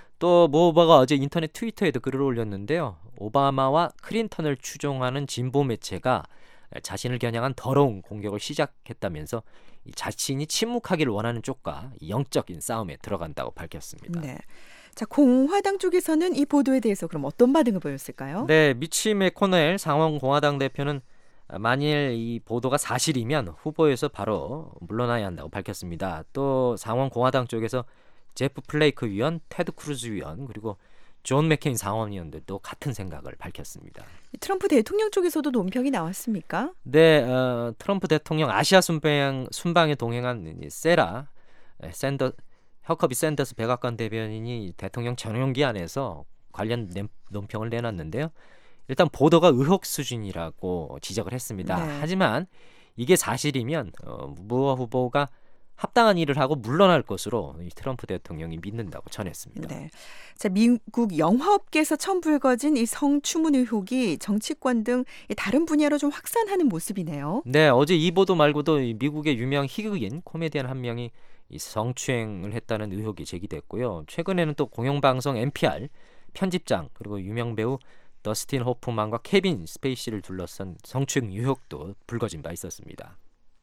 또 모 후보가 어제 인터넷 트위터에도 글을 올렸는데요. 오바마와 클린턴을 추종하는 진보 매체가 자신을 겨냥한 더러운 공격을 시작했다면서 자신이 침묵하기를 원하는 쪽과 영적인 싸움에 들어간다고 밝혔습니다. 네. 자, 공화당 쪽에서는 이 보도에 대해서 그럼 어떤 반응을 보였을까요? 네, 미치 맥코넬 상원 공화당 대표는 만일 이 보도가 사실이면 후보에서 바로 물러나야 한다고 밝혔습니다. 또 상원 공화당 쪽에서 제프 플레이크 위원, 테드 크루즈 위원, 그리고 존 맥케인 상원의원들도 같은 생각을 밝혔습니다. 트럼프 대통령 쪽에서도 논평이 나왔습니까? 네, 어, 트럼프 대통령 아시아 순방, 순방에 동행한 세라 샌더 허커비 샌더스 백악관 대변인이 대통령 전용기 안에서 관련 논평을 내놨는데요. 일단 보도가 의혹 수준이라고 지적을 했습니다. 네. 하지만 이게 사실이면 어, 무어 후보가 합당한 일을 하고 물러날 것으로 트럼프 대통령이 믿는다고 전했습니다. 네. 자, 미국 영화업계에서 처음 불거진 이 성추문 의혹이 정치권 등 다른 분야로 좀 확산하는 모습이네요. 네, 어제 이 보도 말고도 미국의 유명 희극인 코미디언 한 명이 이 성추행을 했다는 의혹이 제기됐고요. 최근에는 또 공영방송 엔피알 편집장 그리고 유명 배우 더스틴 호프만과 케빈 스페이시를 둘러싼 성추행 의혹도 불거진 바 있었습니다.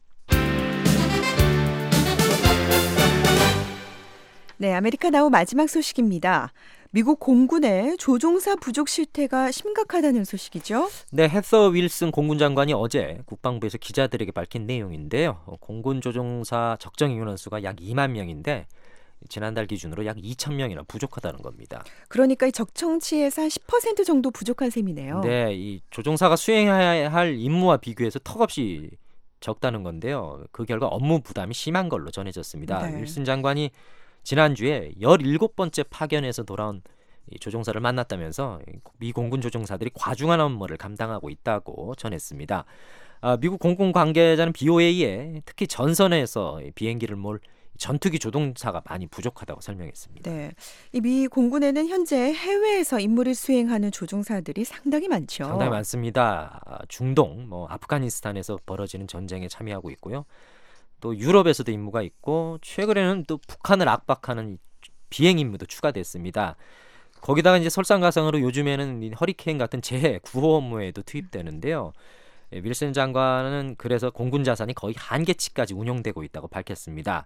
네, 아메리카나우 마지막 소식입니다. 미국 공군의 조종사 부족 실태가 심각하다는 소식이죠. 네, 헤서 윌슨 공군 장관이 어제 국방부에서 기자들에게 밝힌 내용인데요. 공군 조종사 적정 인원 수가 약 이만 명인데 지난달 기준으로 약 이천 명이나 부족하다는 겁니다. 그러니까 이 적정치에서 한 십 퍼센트 정도 부족한 셈이네요. 네, 이 조종사가 수행해야 할 임무와 비교해서 턱없이 적다는 건데요. 그 결과 업무 부담이 심한 걸로 전해졌습니다. 네. 윌슨 장관이 지난주에 열일곱 번째 파견에서 돌아온 이 조종사를 만났다면서 미 공군 조종사들이 과중한 업무를 감당하고 있다고 전했습니다. 아, 미국 공군 관계자는 비오에이에 특히 전선에서 비행기를 몰 전투기 조종사가 많이 부족하다고 설명했습니다. 네, 이 미 공군에는 현재 해외에서 임무를 수행하는 조종사들이 상당히 많죠. 상당히 많습니다. 아, 중동, 뭐 아프가니스탄에서 벌어지는 전쟁에 참여하고 있고요. 또 유럽에서도 임무가 있고 최근에는 또 북한을 압박하는 비행 임무도 추가됐습니다. 거기다가 이제 설상가상으로 요즘에는 허리케인 같은 재해 구호 업무에도 투입되는데요. 윌슨 장관은 그래서 공군 자산이 거의 한계치까지 운용되고 있다고 밝혔습니다.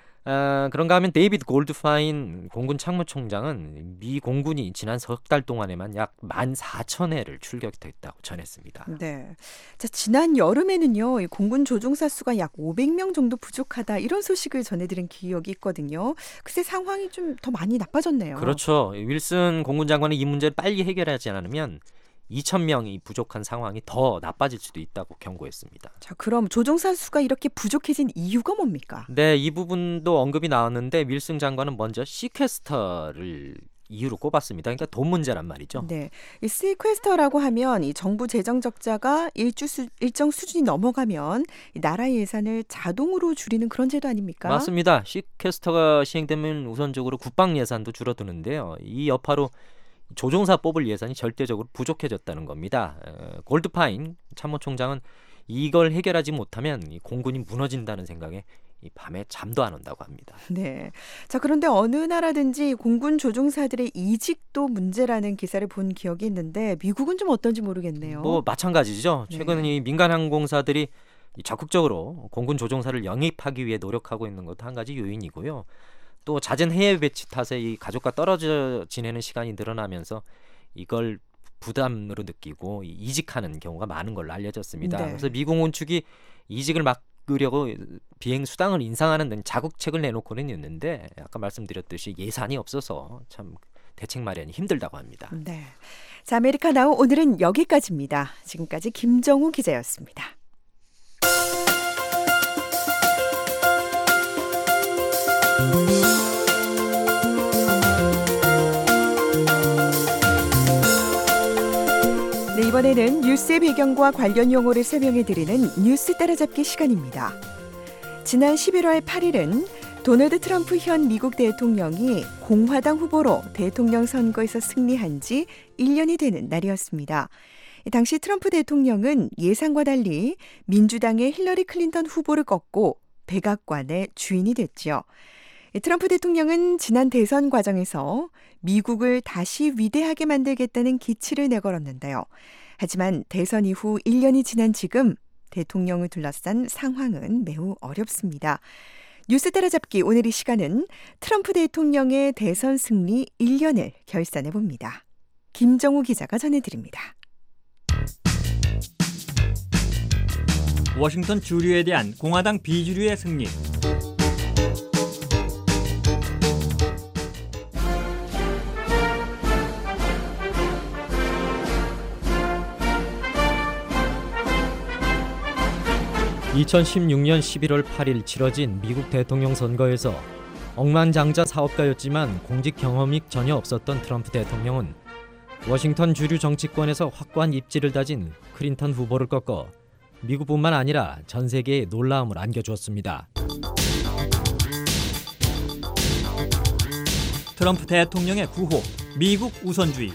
아, 그런가 하면 데이비드 골드파인 공군 참모총장은 미 공군이 지난 석 달 동안에만 약 만 사천 회를 출격했다고 전했습니다. 네, 자, 지난 여름에는요, 이 공군 조종사 수가 약 오백 명 정도 부족하다 이런 소식을 전해드린 기억이 있거든요. 글쎄 상황이 좀 더 많이 나빠졌네요. 그렇죠. 윌슨 공군 장관은 이 문제를 빨리 해결하지 않으면 이천 명이 부족한 상황이 더 나빠질 수도 있다고 경고했습니다. 자, 그럼 조종사 수가 이렇게 부족해진 이유가 뭡니까? 네, 이 부분도 언급이 나왔는데 윌슨 장관은 먼저 시퀘스터를 이유로 꼽았습니다. 그러니까 돈 문제란 말이죠. 네, 이 시퀘스터라고 하면 이 정부 재정 적자가 일주 수, 일정 수준이 넘어가면 이 나라 예산을 자동으로 줄이는 그런 제도 아닙니까? 맞습니다. 시퀘스터가 시행되면 우선적으로 국방 예산도 줄어드는데요. 이 여파로 조종사 뽑을 예산이 절대적으로 부족해졌다는 겁니다. 어, 골드파인 참모총장은 이걸 해결하지 못하면 이 공군이 무너진다는 생각에 이 밤에 잠도 안 온다고 합니다. 네. 자, 그런데 어느 나라든지 공군 조종사들의 이직도 문제라는 기사를 본 기억이 있는데 미국은 좀 어떤지 모르겠네요. 뭐 마찬가지죠. 최근 네. 이 민간 항공사들이 적극적으로 공군 조종사를 영입하기 위해 노력하고 있는 것도 한 가지 요인이고요. 또 잦은 해외 배치 탓에 이 가족과 떨어져 지내는 시간이 늘어나면서 이걸 부담으로 느끼고 이직하는 경우가 많은 걸로 알려졌습니다. 네. 그래서 미 공군 측이 이직을 막으려고 비행 수당을 인상하는 등 자국책을 내놓고는 있는데 아까 말씀드렸듯이 예산이 없어서 참 대책 마련이 힘들다고 합니다. 네. 자, 아메리카나우 오늘은 여기까지입니다. 지금까지 김정우 기자였습니다. 네, 이번에는 뉴스의 배경과 관련 용어를 설명해드리는 뉴스 따라잡기 시간입니다. 지난 십일월 팔일은 도널드 트럼프 현 미국 대통령이 공화당 후보로 대통령 선거에서 승리한 지 일 년이 되는 날이었습니다. 당시 트럼프 대통령은 예상과 달리 민주당의 힐러리 클린턴 후보를 꺾고 백악관의 주인이 됐죠. 트럼프 대통령은 지난 대선 과정에서 미국을 다시 위대하게 만들겠다는 기치를 내걸었는데요. 하지만 대선 이후 일 년이 지난 지금 대통령을 둘러싼 상황은 매우 어렵습니다. 뉴스 따라잡기 오늘 이 시간은 트럼프 대통령의 대선 승리 일 년을 결산해 봅니다. 김정우 기자가 전해드립니다. 워싱턴 주류에 대한 공화당 비주류의 승리. 이천십육년 십일월 팔일 치러진 미국 대통령 선거에서 억만장자 사업가였지만 공직 경험이 전혀 없었던 트럼프 대통령은 워싱턴 주류 정치권에서 확고한 입지를 다진 클린턴 후보를 꺾어 미국뿐만 아니라 전 세계에 놀라움을 안겨주었습니다. 트럼프 대통령의 구호, 미국 우선주의.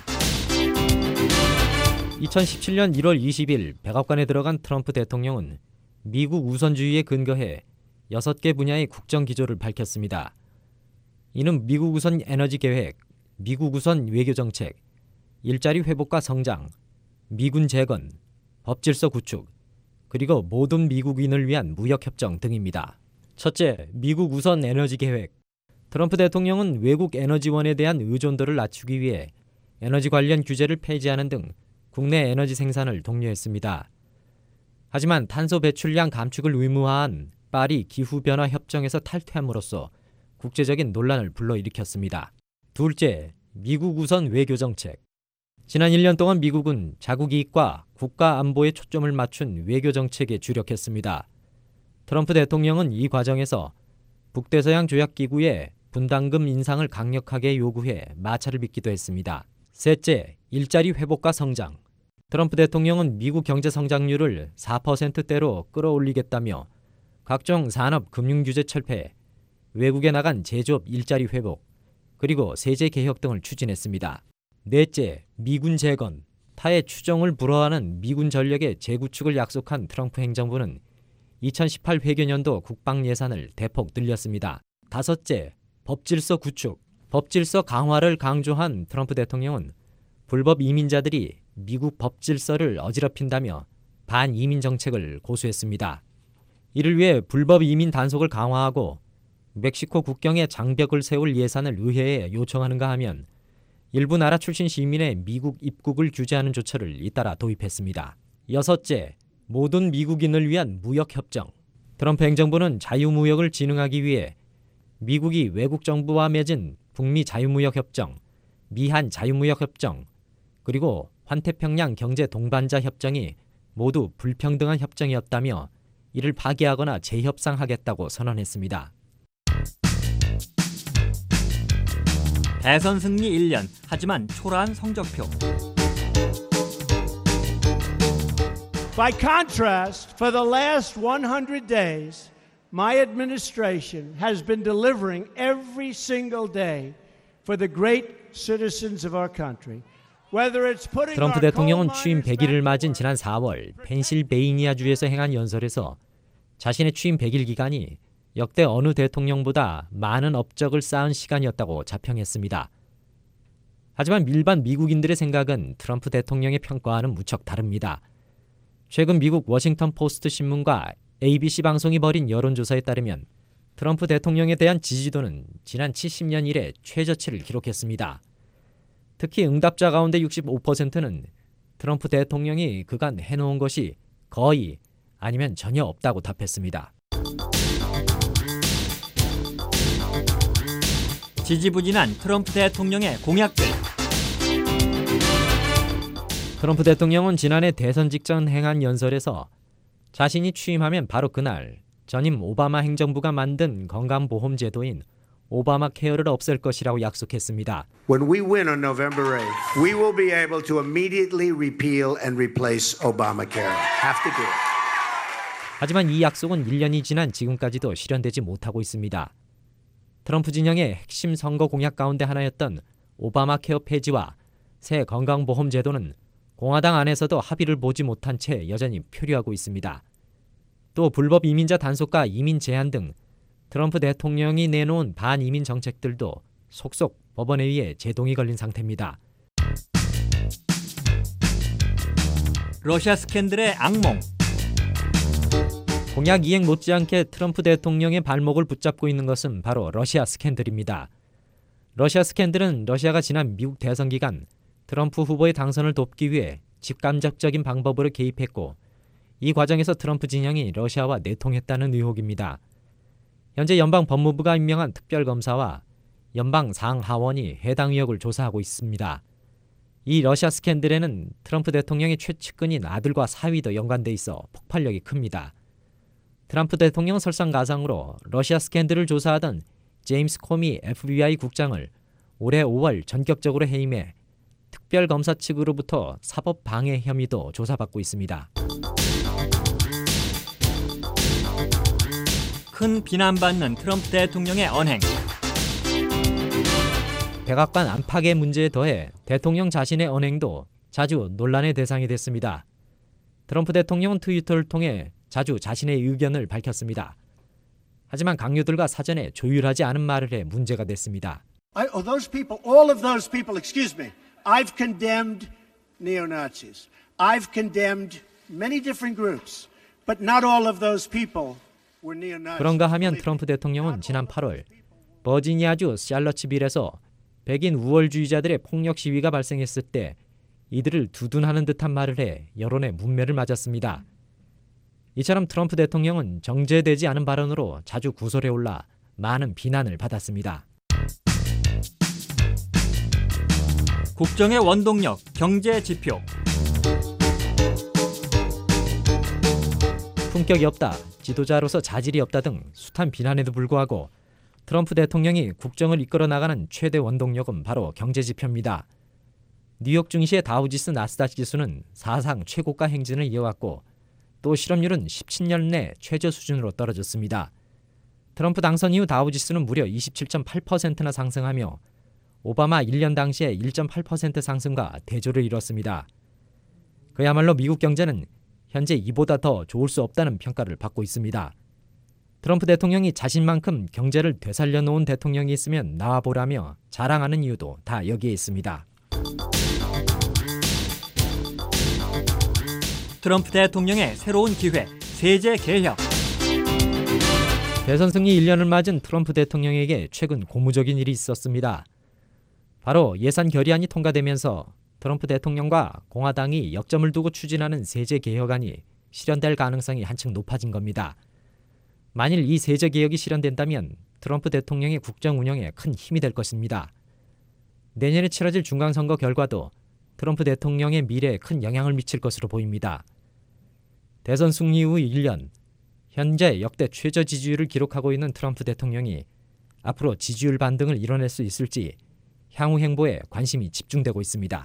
이천십칠년 일월 이십일 백악관에 들어간 트럼프 대통령은 미국 우선주의에 근거해 여섯 개 분야의 국정 기조를 밝혔습니다. 이는 미국 우선 에너지 계획, 미국 우선 외교 정책, 일자리 회복과 성장, 미군 재건, 법질서 구축, 그리고 모든 미국인을 위한 무역 협정 등입니다. 첫째, 미국 우선 에너지 계획. 트럼프 대통령은 외국 에너지원에 대한 의존도를 낮추기 위해 에너지 관련 규제를 폐지하는 등 국내 에너지 생산을 독려했습니다. 하지만 탄소 배출량 감축을 의무화한 파리 기후변화 협정에서 탈퇴함으로써 국제적인 논란을 불러일으켰습니다. 둘째, 미국 우선 외교정책. 지난 일 년 동안 미국은 자국 이익과 국가 안보에 초점을 맞춘 외교정책에 주력했습니다. 트럼프 대통령은 이 과정에서 북대서양 조약기구의 분담금 인상을 강력하게 요구해 마찰을 빚기도 했습니다. 셋째, 일자리 회복과 성장. 트럼프 대통령은 미국 경제 성장률을 사 퍼센트대로 끌어올리겠다며 각종 산업 금융 규제 철폐, 외국에 나간 제조업 일자리 회복, 그리고 세제 개혁 등을 추진했습니다. 넷째, 미군 재건. 타의 추종을 불허하는 미군 전력의 재구축을 약속한 트럼프 행정부는 이천십팔 회계년도 국방 예산을 대폭 늘렸습니다. 다섯째, 법질서 구축. 법질서 강화를 강조한 트럼프 대통령은 불법 이민자들이 미국 법질서를 어지럽힌다며 반이민 정책을 고수했습니다. 이를 위해 불법 이민 단속을 강화하고 멕시코 국경에 장벽을 세울 예산을 의회에 요청하는가 하면 일부 나라 출신 시민의 미국 입국을 규제하는 조처를 잇따라 도입했습니다. 여섯째, 모든 미국인을 위한 무역협정. 트럼프 행정부는 자유무역을 진흥하기 위해 미국이 외국 정부와 맺은 북미 자유무역협정, 미한 자유무역협정, 그리고 환태평양 경제 동반자 협정이 모두 불평등한 협정이었다며 이를 파기하거나 재협상하겠다고 선언했습니다. 대선 승리 일 년, 하지만 초라한 성적표. By contrast, for the last one hundred days, my administration has been delivering every single day for the great citizens of our country. 트럼프 대통령은 취임 백 일을 맞은 지난 사월 펜실베이니아주에서 행한 연설에서 자신의 취임 백 일 기간이 역대 어느 대통령보다 많은 업적을 쌓은 시간이었다고 자평했습니다. 하지만 일반 미국인들의 생각은 트럼프 대통령의 평가와는 무척 다릅니다. 최근 미국 워싱턴 포스트 신문과 에이비씨 방송이 벌인 여론조사에 따르면 트럼프 대통령에 대한 지지도는 지난 칠십 년 이래 최저치를 기록했습니다. 특히 응답자 가운데 육십오 퍼센트는 트럼프 대통령이 그간 해놓은 것이 거의 아니면 전혀 없다고 답했습니다. 지지부진한 트럼프 대통령의 공약들. 트럼프 대통령은 지난해 대선 직전 행한 연설에서 자신이 취임하면 바로 그날 전임 오바마 행정부가 만든 건강보험제도인 오바마 케어를 없앨 것이라고 약속했습니다. When we win on November eighth, we will be able to immediately repeal and replace Obamacare. Have to do it. 하지만 이 약속은 일 년이 지난 지금까지도 실현되지 못하고 있습니다. 트럼프 진영의 핵심 선거 공약 가운데 하나였던 오바마 케어 폐지와 새 건강보험 제도는 공화당 안에서도 합의를 보지 못한 채 여전히 표류하고 있습니다. 또 불법 이민자 단속과 이민 제한 등 트럼프 대통령이 내놓은 반이민 정책들도 속속 법원에 의해 제동이 걸린 상태입니다. 러시아 스캔들의 악몽. 공약 이행 못지않게 트럼프 대통령의 발목을 붙잡고 있는 것은 바로 러시아 스캔들입니다. 러시아 스캔들은 러시아가 지난 미국 대선 기간 트럼프 후보의 당선을 돕기 위해 직간접적인 방법으로 개입했고 이 과정에서 트럼프 진영이 러시아와 내통했다는 의혹입니다. 현재 연방 법무부가 임명한 특별검사와 연방 상하원이 해당 의혹을 조사하고 있습니다. 이 러시아 스캔들에는 트럼프 대통령의 최측근인 아들과 사위도 연관돼 있어 폭발력이 큽니다. 트럼프 대통령 설상가상으로 러시아 스캔들을 조사하던 제임스 코미 에프비아이 국장을 올해 오월 전격적으로 해임해 특별검사 측으로부터 사법 방해 혐의도 조사받고 있습니다. 큰 비난받는 트럼프 대통령의 언행. 백악관 안팎의 문제에 더해 대통령 자신의 언행도 자주 논란의 대상이 됐습니다. 트럼프 대통령은 트위터를 통해 자주 자신의 의견을 밝혔습니다. 하지만 강요들과 사전에 조율하지 않은 말을 해 문제가 됐습니다. I, oh, those people, all of those people, excuse me, I've condemned neo-Nazis. I've condemned many different groups, but not all of those people were neo-Nazis. 그런가 하면 트럼프 대통령은 지난 팔월 버지니아주 샬럿츠빌에서 백인 우월주의자들의 폭력 시위가 발생했을 때 이들을 두둔하는 듯한 말을 해 여론의 문매를 맞았습니다. 이처럼 트럼프 대통령은 정제되지 않은 발언으로 자주 구설에 올라 많은 비난을 받았습니다. 국정의 원동력, 경제 지표. 품격이 없다, 지도자로서 자질이 없다 등 숱한 비난에도 불구하고 트럼프 대통령이 국정을 이끌어 나가는 최대 원동력은 바로 경제 지표입니다. 뉴욕 증시의 다우지수 나스닥 지수는 사상 최고가 행진을 이어왔고 또 실업률은 십칠 년 내 최저 수준으로 떨어졌습니다. 트럼프 당선 이후 다우지수는 무려 이십칠 점 팔 퍼센트나 상승하며 오바마 일 년 당시의 일 점 팔 퍼센트 상승과 대조를 이뤘습니다. 그야말로 미국 경제는 현재 이보다 더 좋을 수 없다는 평가를 받고 있습니다. 트럼프 대통령이 자신만큼 경제를 되살려 놓은 대통령이 있으면 나와보라며 자랑하는 이유도 다 여기에 있습니다. 트럼프 대통령의 새로운 기회, 세제 개혁. 대선 승리 일 년을 맞은 트럼프 대통령에게 최근 고무적인 일이 있었습니다. 바로 예산 결의안이 통과되면서 트럼프 대통령과 공화당이 역점을 두고 추진하는 세제 개혁안이 실현될 가능성이 한층 높아진 겁니다. 만일 이 세제 개혁이 실현된다면 트럼프 대통령의 국정 운영에 큰 힘이 될 것입니다. 내년에 치러질 중간선거 결과도 트럼프 대통령의 미래에 큰 영향을 미칠 것으로 보입니다. 대선 승리 후 일 년, 현재 역대 최저 지지율을 기록하고 있는 트럼프 대통령이 앞으로 지지율 반등을 이뤄낼 수 있을지 향후 행보에 관심이 집중되고 있습니다.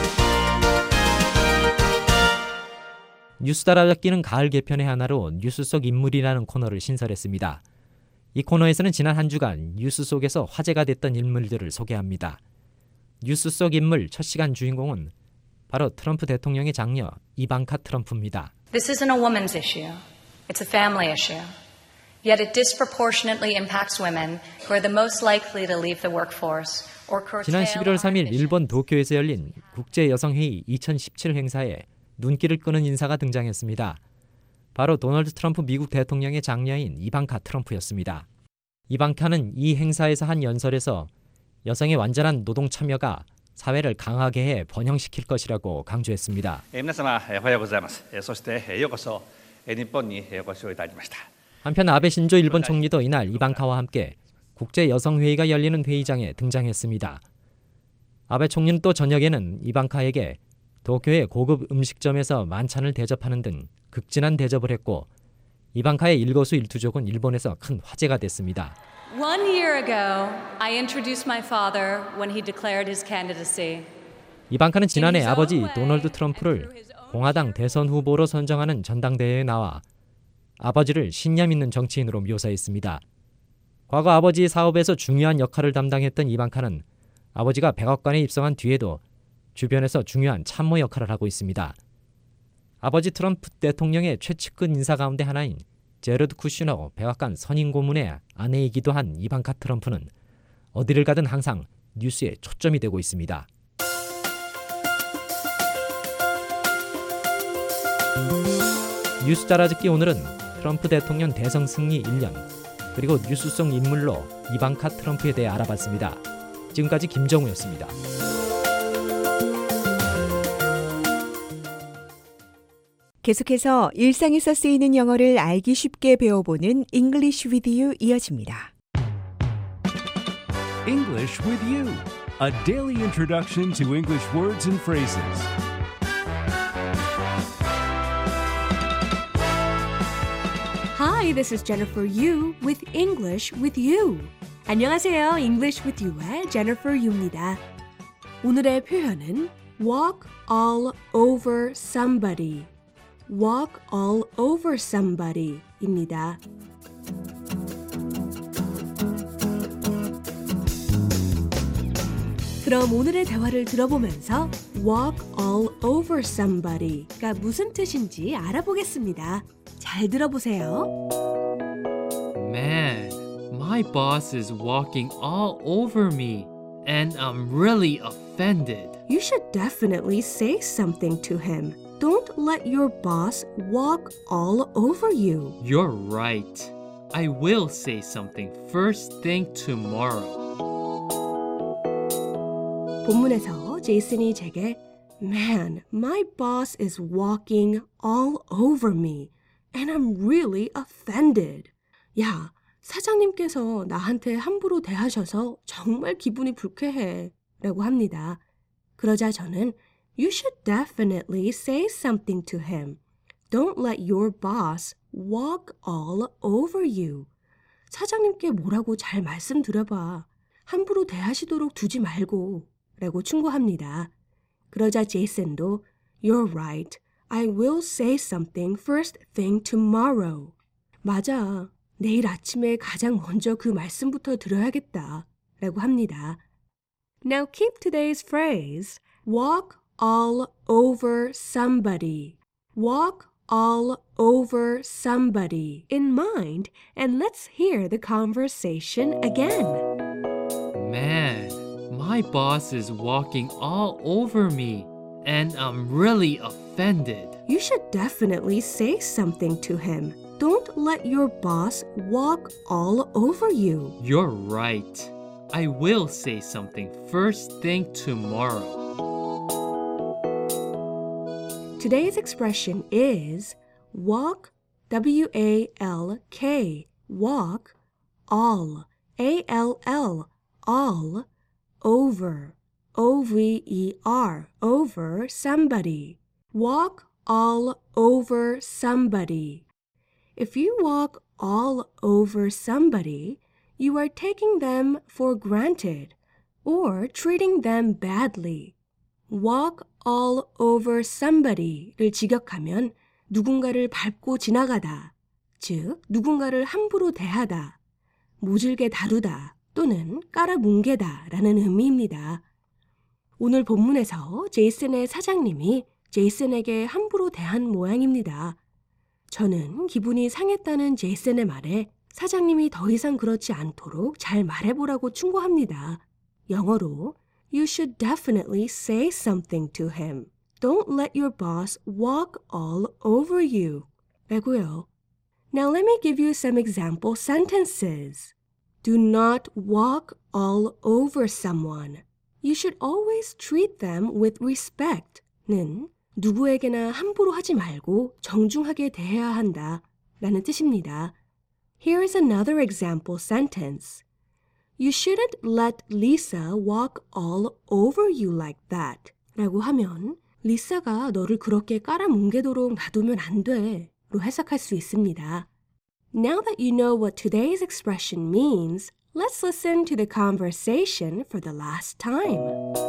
뉴스 따라잡기는 가을 개편의 하나로 뉴스 속 인물이라는 코너를 신설했습니다. 이 코너에서는 지난 한 주간 뉴스 속에서 화제가 됐던 인물들을 소개합니다. 뉴스 속 인물 첫 시간 주인공은 바로 트럼프 대통령의 장녀 이방카 트럼프입니다. This isn't a woman's issue. It's a family issue. Yet it disproportionately impacts women who are the most likely to leave the workforce or curtail. 지난 십일월 삼일 일본 도쿄에서 열린 국제여성회의 이천십칠 행사에 눈길을 끄는 인사가 등장했습니다. 바로 도널드 트럼프 미국 대통령의 장녀인 이방카 트럼프였습니다. 이방카는 이 행사에서 한 연설에서 여성의 완전한 노동 참여가 사회를 강하게 해 번영시킬 것이라고 강조했습니다. 한편 아베 신조 일본 총리도 이날 이방카와 함께 국제여성회의가 열리는 회의장에 등장했습니다. 아베 총리는 또 저녁에는 이방카에게 도쿄의 고급 음식점에서 만찬을 대접하는 등 극진한 대접을 했고 이방카의 일거수일투족은 일본에서 큰 화제가 됐습니다. One year ago, I introduced my father when he declared his candidacy. 이방카는 지난해 아버지 도널드 트럼프를 공화당 대선 후보로 선정하는 전당대회에 나와 아버지를 신념 있는 정치인으로 묘사했습니다. 과거 아버지의 사업에서 중요한 역할을 담당했던 이방카는 아버지가 백악관에 입성한 뒤에도 주변에서 중요한 참모 역할을 하고 있습니다. 아버지 트럼프 대통령의 최측근 인사 가운데 하나인 제러드 쿠슈너 백악관 선임 고문의 아내이기도 한 이방카 트럼프는 어디를 가든 항상 뉴스에 초점이 되고 있습니다. 뉴스 따라잡기 오늘은 트럼프 대통령 대선 승리 일 년 그리고 뉴스 속 인물로 이방카 트럼프에 대해 알아봤습니다. 지금까지 김정우였습니다. 계속해서 일상에서 쓰이는 영어를 알기 쉽게 배워보는 English with You 이어집니다. English with You, a daily introduction to English words and phrases. Hi, this is Jennifer Yu with English with You. 안녕하세요. English with You의 Jennifer Yu입니다. 오늘의 표현은 walk all over somebody. walk all over somebody 입니다. 그럼 오늘의 대화를 들어보면서 walk all over somebody가 무슨 뜻인지 알아보겠습니다. 잘 들어보세요. Man, my boss is walking all over me and I'm really offended. You should definitely say something to him. Don't let your boss walk all over you. You're right. I will say something first thing tomorrow. 본문에서 제이슨이 제게 Man, my boss is walking all over me and I'm really offended. 야, 사장님께서 나한테 함부로 대하셔서 정말 기분이 불쾌해 라고 합니다. 그러자 저는 You should definitely say something to him. Don't let your boss walk all over you. 사장님께 뭐라고 잘 말씀드려봐. 함부로 대하시도록 두지 말고 라고 충고합니다. 그러자 제이슨도 You're right. I will say something first thing tomorrow. 맞아. 내일 아침에 가장 먼저 그 말씀부터 드려야겠다 라고 합니다. Now keep today's phrase. Walk all over somebody. Walk all over somebody in mind, and let's hear the conversation again. Man, my boss is walking all over me, and I'm really offended. You should definitely say something to him. Don't let your boss walk all over you. You're right. I will say something first thing tomorrow. Today's expression is walk, W A L K, walk, all, A L L, all, over, O V E R, over somebody. Walk all over somebody. If you walk all over somebody, you are taking them for granted or treating them badly. Walk all over somebody를 직역하면 누군가를 밟고 지나가다, 즉 누군가를 함부로 대하다, 모질게 다루다 또는 깔아뭉개다 라는 의미입니다. 오늘 본문에서 제이슨의 사장님이 제이슨에게 함부로 대한 모양입니다. 저는 기분이 상했다는 제이슨의 말에 사장님이 더 이상 그렇지 않도록 잘 말해보라고 충고합니다. 영어로 You should definitely say something to him. Don't let your boss walk all over you. 라고요. Now let me give you some example sentences. Do not walk all over someone. You should always treat them with respect. 는 누구에게나 함부로 하지 말고 정중하게 대해야 한다 라는 뜻입니다. Here is another example sentence. You shouldn't let Lisa walk all over you like that. 라고 하면 리사가 너를 그렇게 깔아뭉개도록 놔두면 안 돼 로 해석할 수 있습니다. Now that you know what today's expression means, let's listen to the conversation for the last time.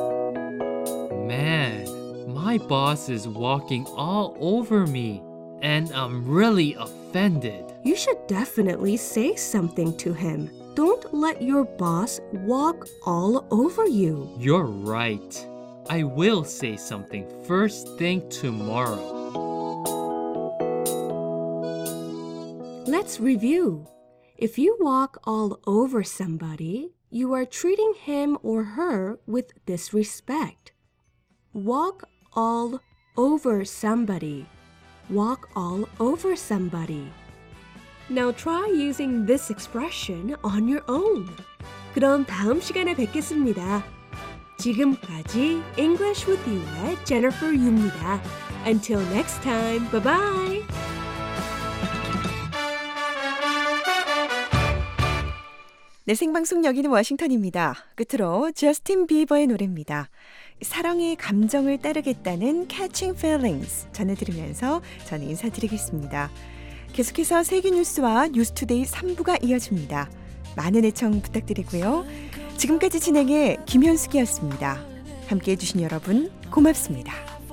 Man, my boss is walking all over me, and I'm really offended. You should definitely say something to him. Don't let your boss walk all over you. You're right. I will say something first thing tomorrow. Let's review. If you walk all over somebody, you are treating him or her with disrespect. Walk all over somebody. Walk all over somebody. Now try using this expression on your own. 그럼 다음 시간에 뵙겠습니다. 지금까지 English with You의 Jennifer Yu입니다. Until next time, bye bye. 네, 생방송 여기는 워싱턴입니다. 끝으로 저스틴 비버의 노래입니다. 사랑의 감정을 따르겠다는 Catching Feelings 전해드리면서 저는 인사드리겠습니다. 계속해서 세계 뉴스와 뉴스투데이 삼 부가 이어집니다. 많은 애청 부탁드리고요. 지금까지 진행의 김현숙이었습니다. 함께해 주신 여러분 고맙습니다.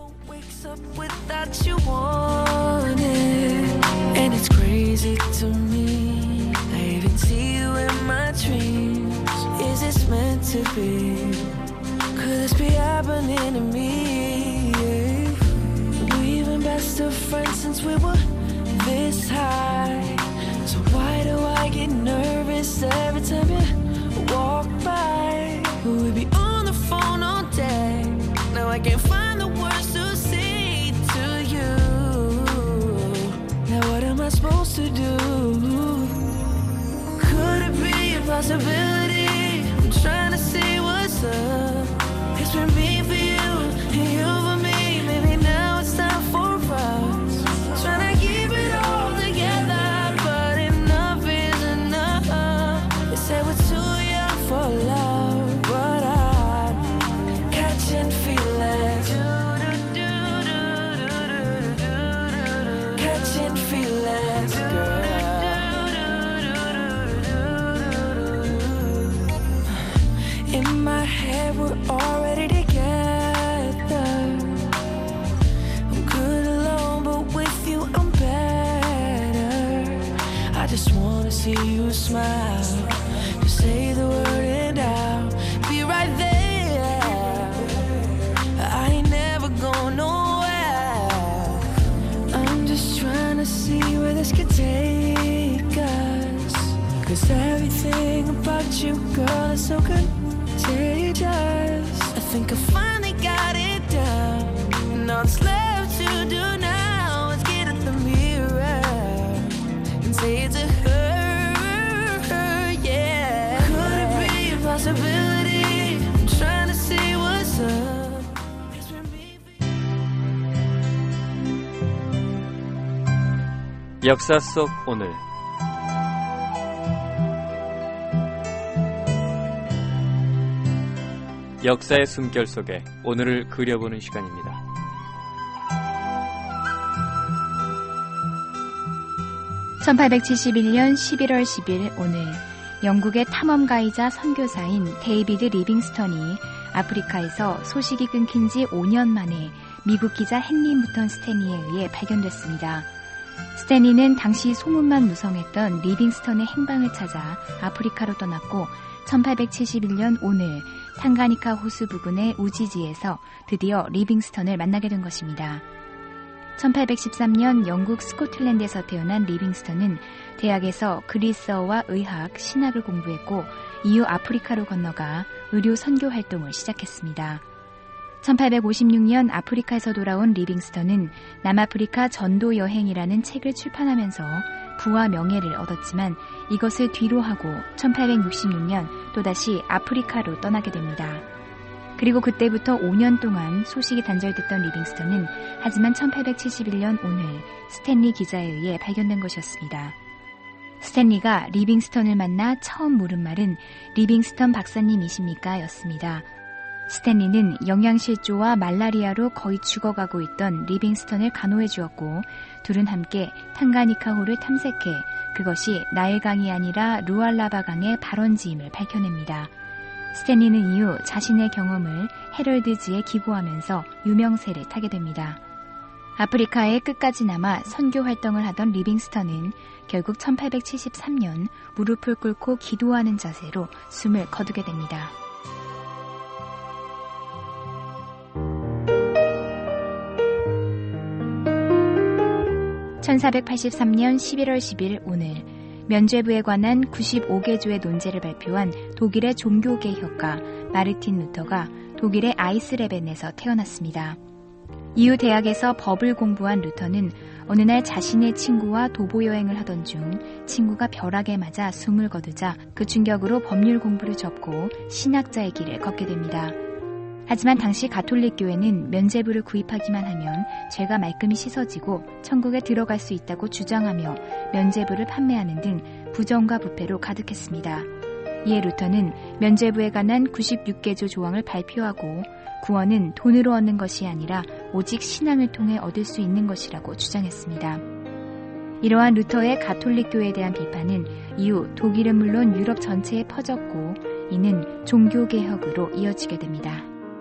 And it's crazy to me. I even see you in my dreams. Is this meant to be? Could this be happening to me? We've been best of friends since we were this high. So why do I get nervous every time you walk by? We'd be on the phone all day. Now I can't find the words to say to you. Now what am I supposed to do? Could it be a possibility? I'm trying to see what's up. It's been me for you and you for me. Maybe now it's time for us. Trying to keep it all together, but enough is enough. we're already together. I'm good alone, but with you I'm better. I just wanna see you smile. Just say the word and I'll be right there. I ain't never going nowhere. I'm just trying to see where this could take us. Cause everything about you, girl, is so contagious. I think I finally got it down. And all that's left to do now is get at the mirror and say it to her, yeah. Could it be a possibility? I'm trying to see what's up. 역사 속 오늘. 역사의 숨결 속에 오늘을 그려보는 시간입니다. 천팔백칠십일 년 십일월 십일 오늘 영국의 탐험가이자 선교사인 데이비드 리빙스턴이 아프리카에서 소식이 끊긴 지 오 년 만에 미국 기자 헨리 무턴 스탠리에 의해 발견됐습니다. 스탠리는 당시 소문만 무성했던 리빙스턴의 행방을 찾아 아프리카로 떠났고 천팔백칠십일 년 오늘 탕가니카 호수 부근의 우지지에서 드디어 리빙스턴을 만나게 된 것입니다. 천팔백십삼 년 영국 스코틀랜드에서 태어난 리빙스턴은 대학에서 그리스어와 의학, 신학을 공부했고 이후 아프리카로 건너가 의료 선교 활동을 시작했습니다. 천팔백오십육 년 아프리카에서 돌아온 리빙스턴은 남아프리카 전도 여행이라는 책을 출판하면서 부와 명예를 얻었지만 이것을 뒤로 하고 천팔백육십육 년 또다시 아프리카로 떠나게 됩니다. 그리고 그때부터 오 년 동안 소식이 단절됐던 리빙스턴은 하지만 천팔백칠십일 년 오늘 스탠리 기자에 의해 발견된 것이었습니다. 스탠리가 리빙스턴을 만나 처음 물은 말은 리빙스턴 박사님이십니까? 였습니다. 스탠리는 영양실조와 말라리아로 거의 죽어가고 있던 리빙스턴을 간호해 주었고 둘은 함께 탕가니카호를 탐색해 그것이 나일강이 아니라 루알라바강의 발원지임을 밝혀냅니다. 스탠리는 이후 자신의 경험을 헤럴드지에 기고하면서 유명세를 타게 됩니다. 아프리카의 끝까지 남아 선교 활동을 하던 리빙스턴은 결국 천팔백칠십삼 년 무릎을 꿇고 기도하는 자세로 숨을 거두게 됩니다. 천사백팔십삼 년 십일월 십일 오늘 면죄부에 관한 구십오 개조의 논제를 발표한 독일의 종교개혁가 마르틴 루터가 독일의 아이스레벤에서 태어났습니다. 이후 대학에서 법을 공부한 루터는 어느 날 자신의 친구와 도보여행을 하던 중 친구가 벼락에 맞아 숨을 거두자 그 충격으로 법률 공부를 접고 신학자의 길을 걷게 됩니다. 하지만 당시 가톨릭 교회는 면죄부를 구입하기만 하면 죄가 말끔히 씻어지고 천국에 들어갈 수 있다고 주장하며 면죄부를 판매하는 등 부정과 부패로 가득했습니다. 이에 루터는 면죄부에 관한 구십육 개조 조항을 발표하고 구원은 돈으로 얻는 것이 아니라 오직 신앙을 통해 얻을 수 있는 것이라고 주장했습니다. 이러한 루터의 가톨릭 교회에 대한 비판은 이후 독일은 물론 유럽 전체에 퍼졌고 이는 종교개혁으로 이어지게 됩니다.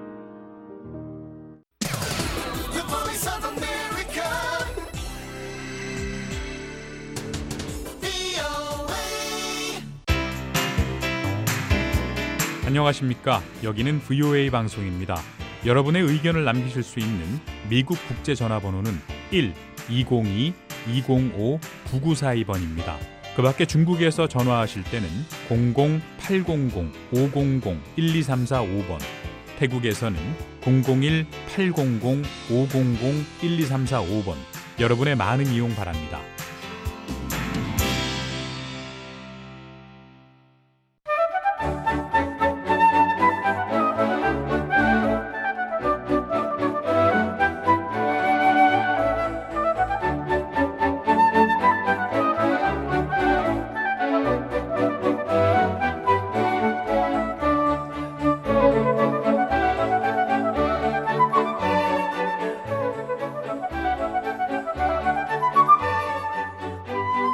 안녕하십니까. 여기는 브이오에이 방송입니다. 여러분의 의견을 남기실 수 있는 미국 국제전화번호는 일 이공이 이공오 구구사이 번입니다. 그 밖에 중국에서 전화하실 때는 공공 팔공공 오공공 일이삼사오 번, 태국에서는 공공일 팔공공 오공공 일이삼사오 번, 여러분의 많은 이용 바랍니다.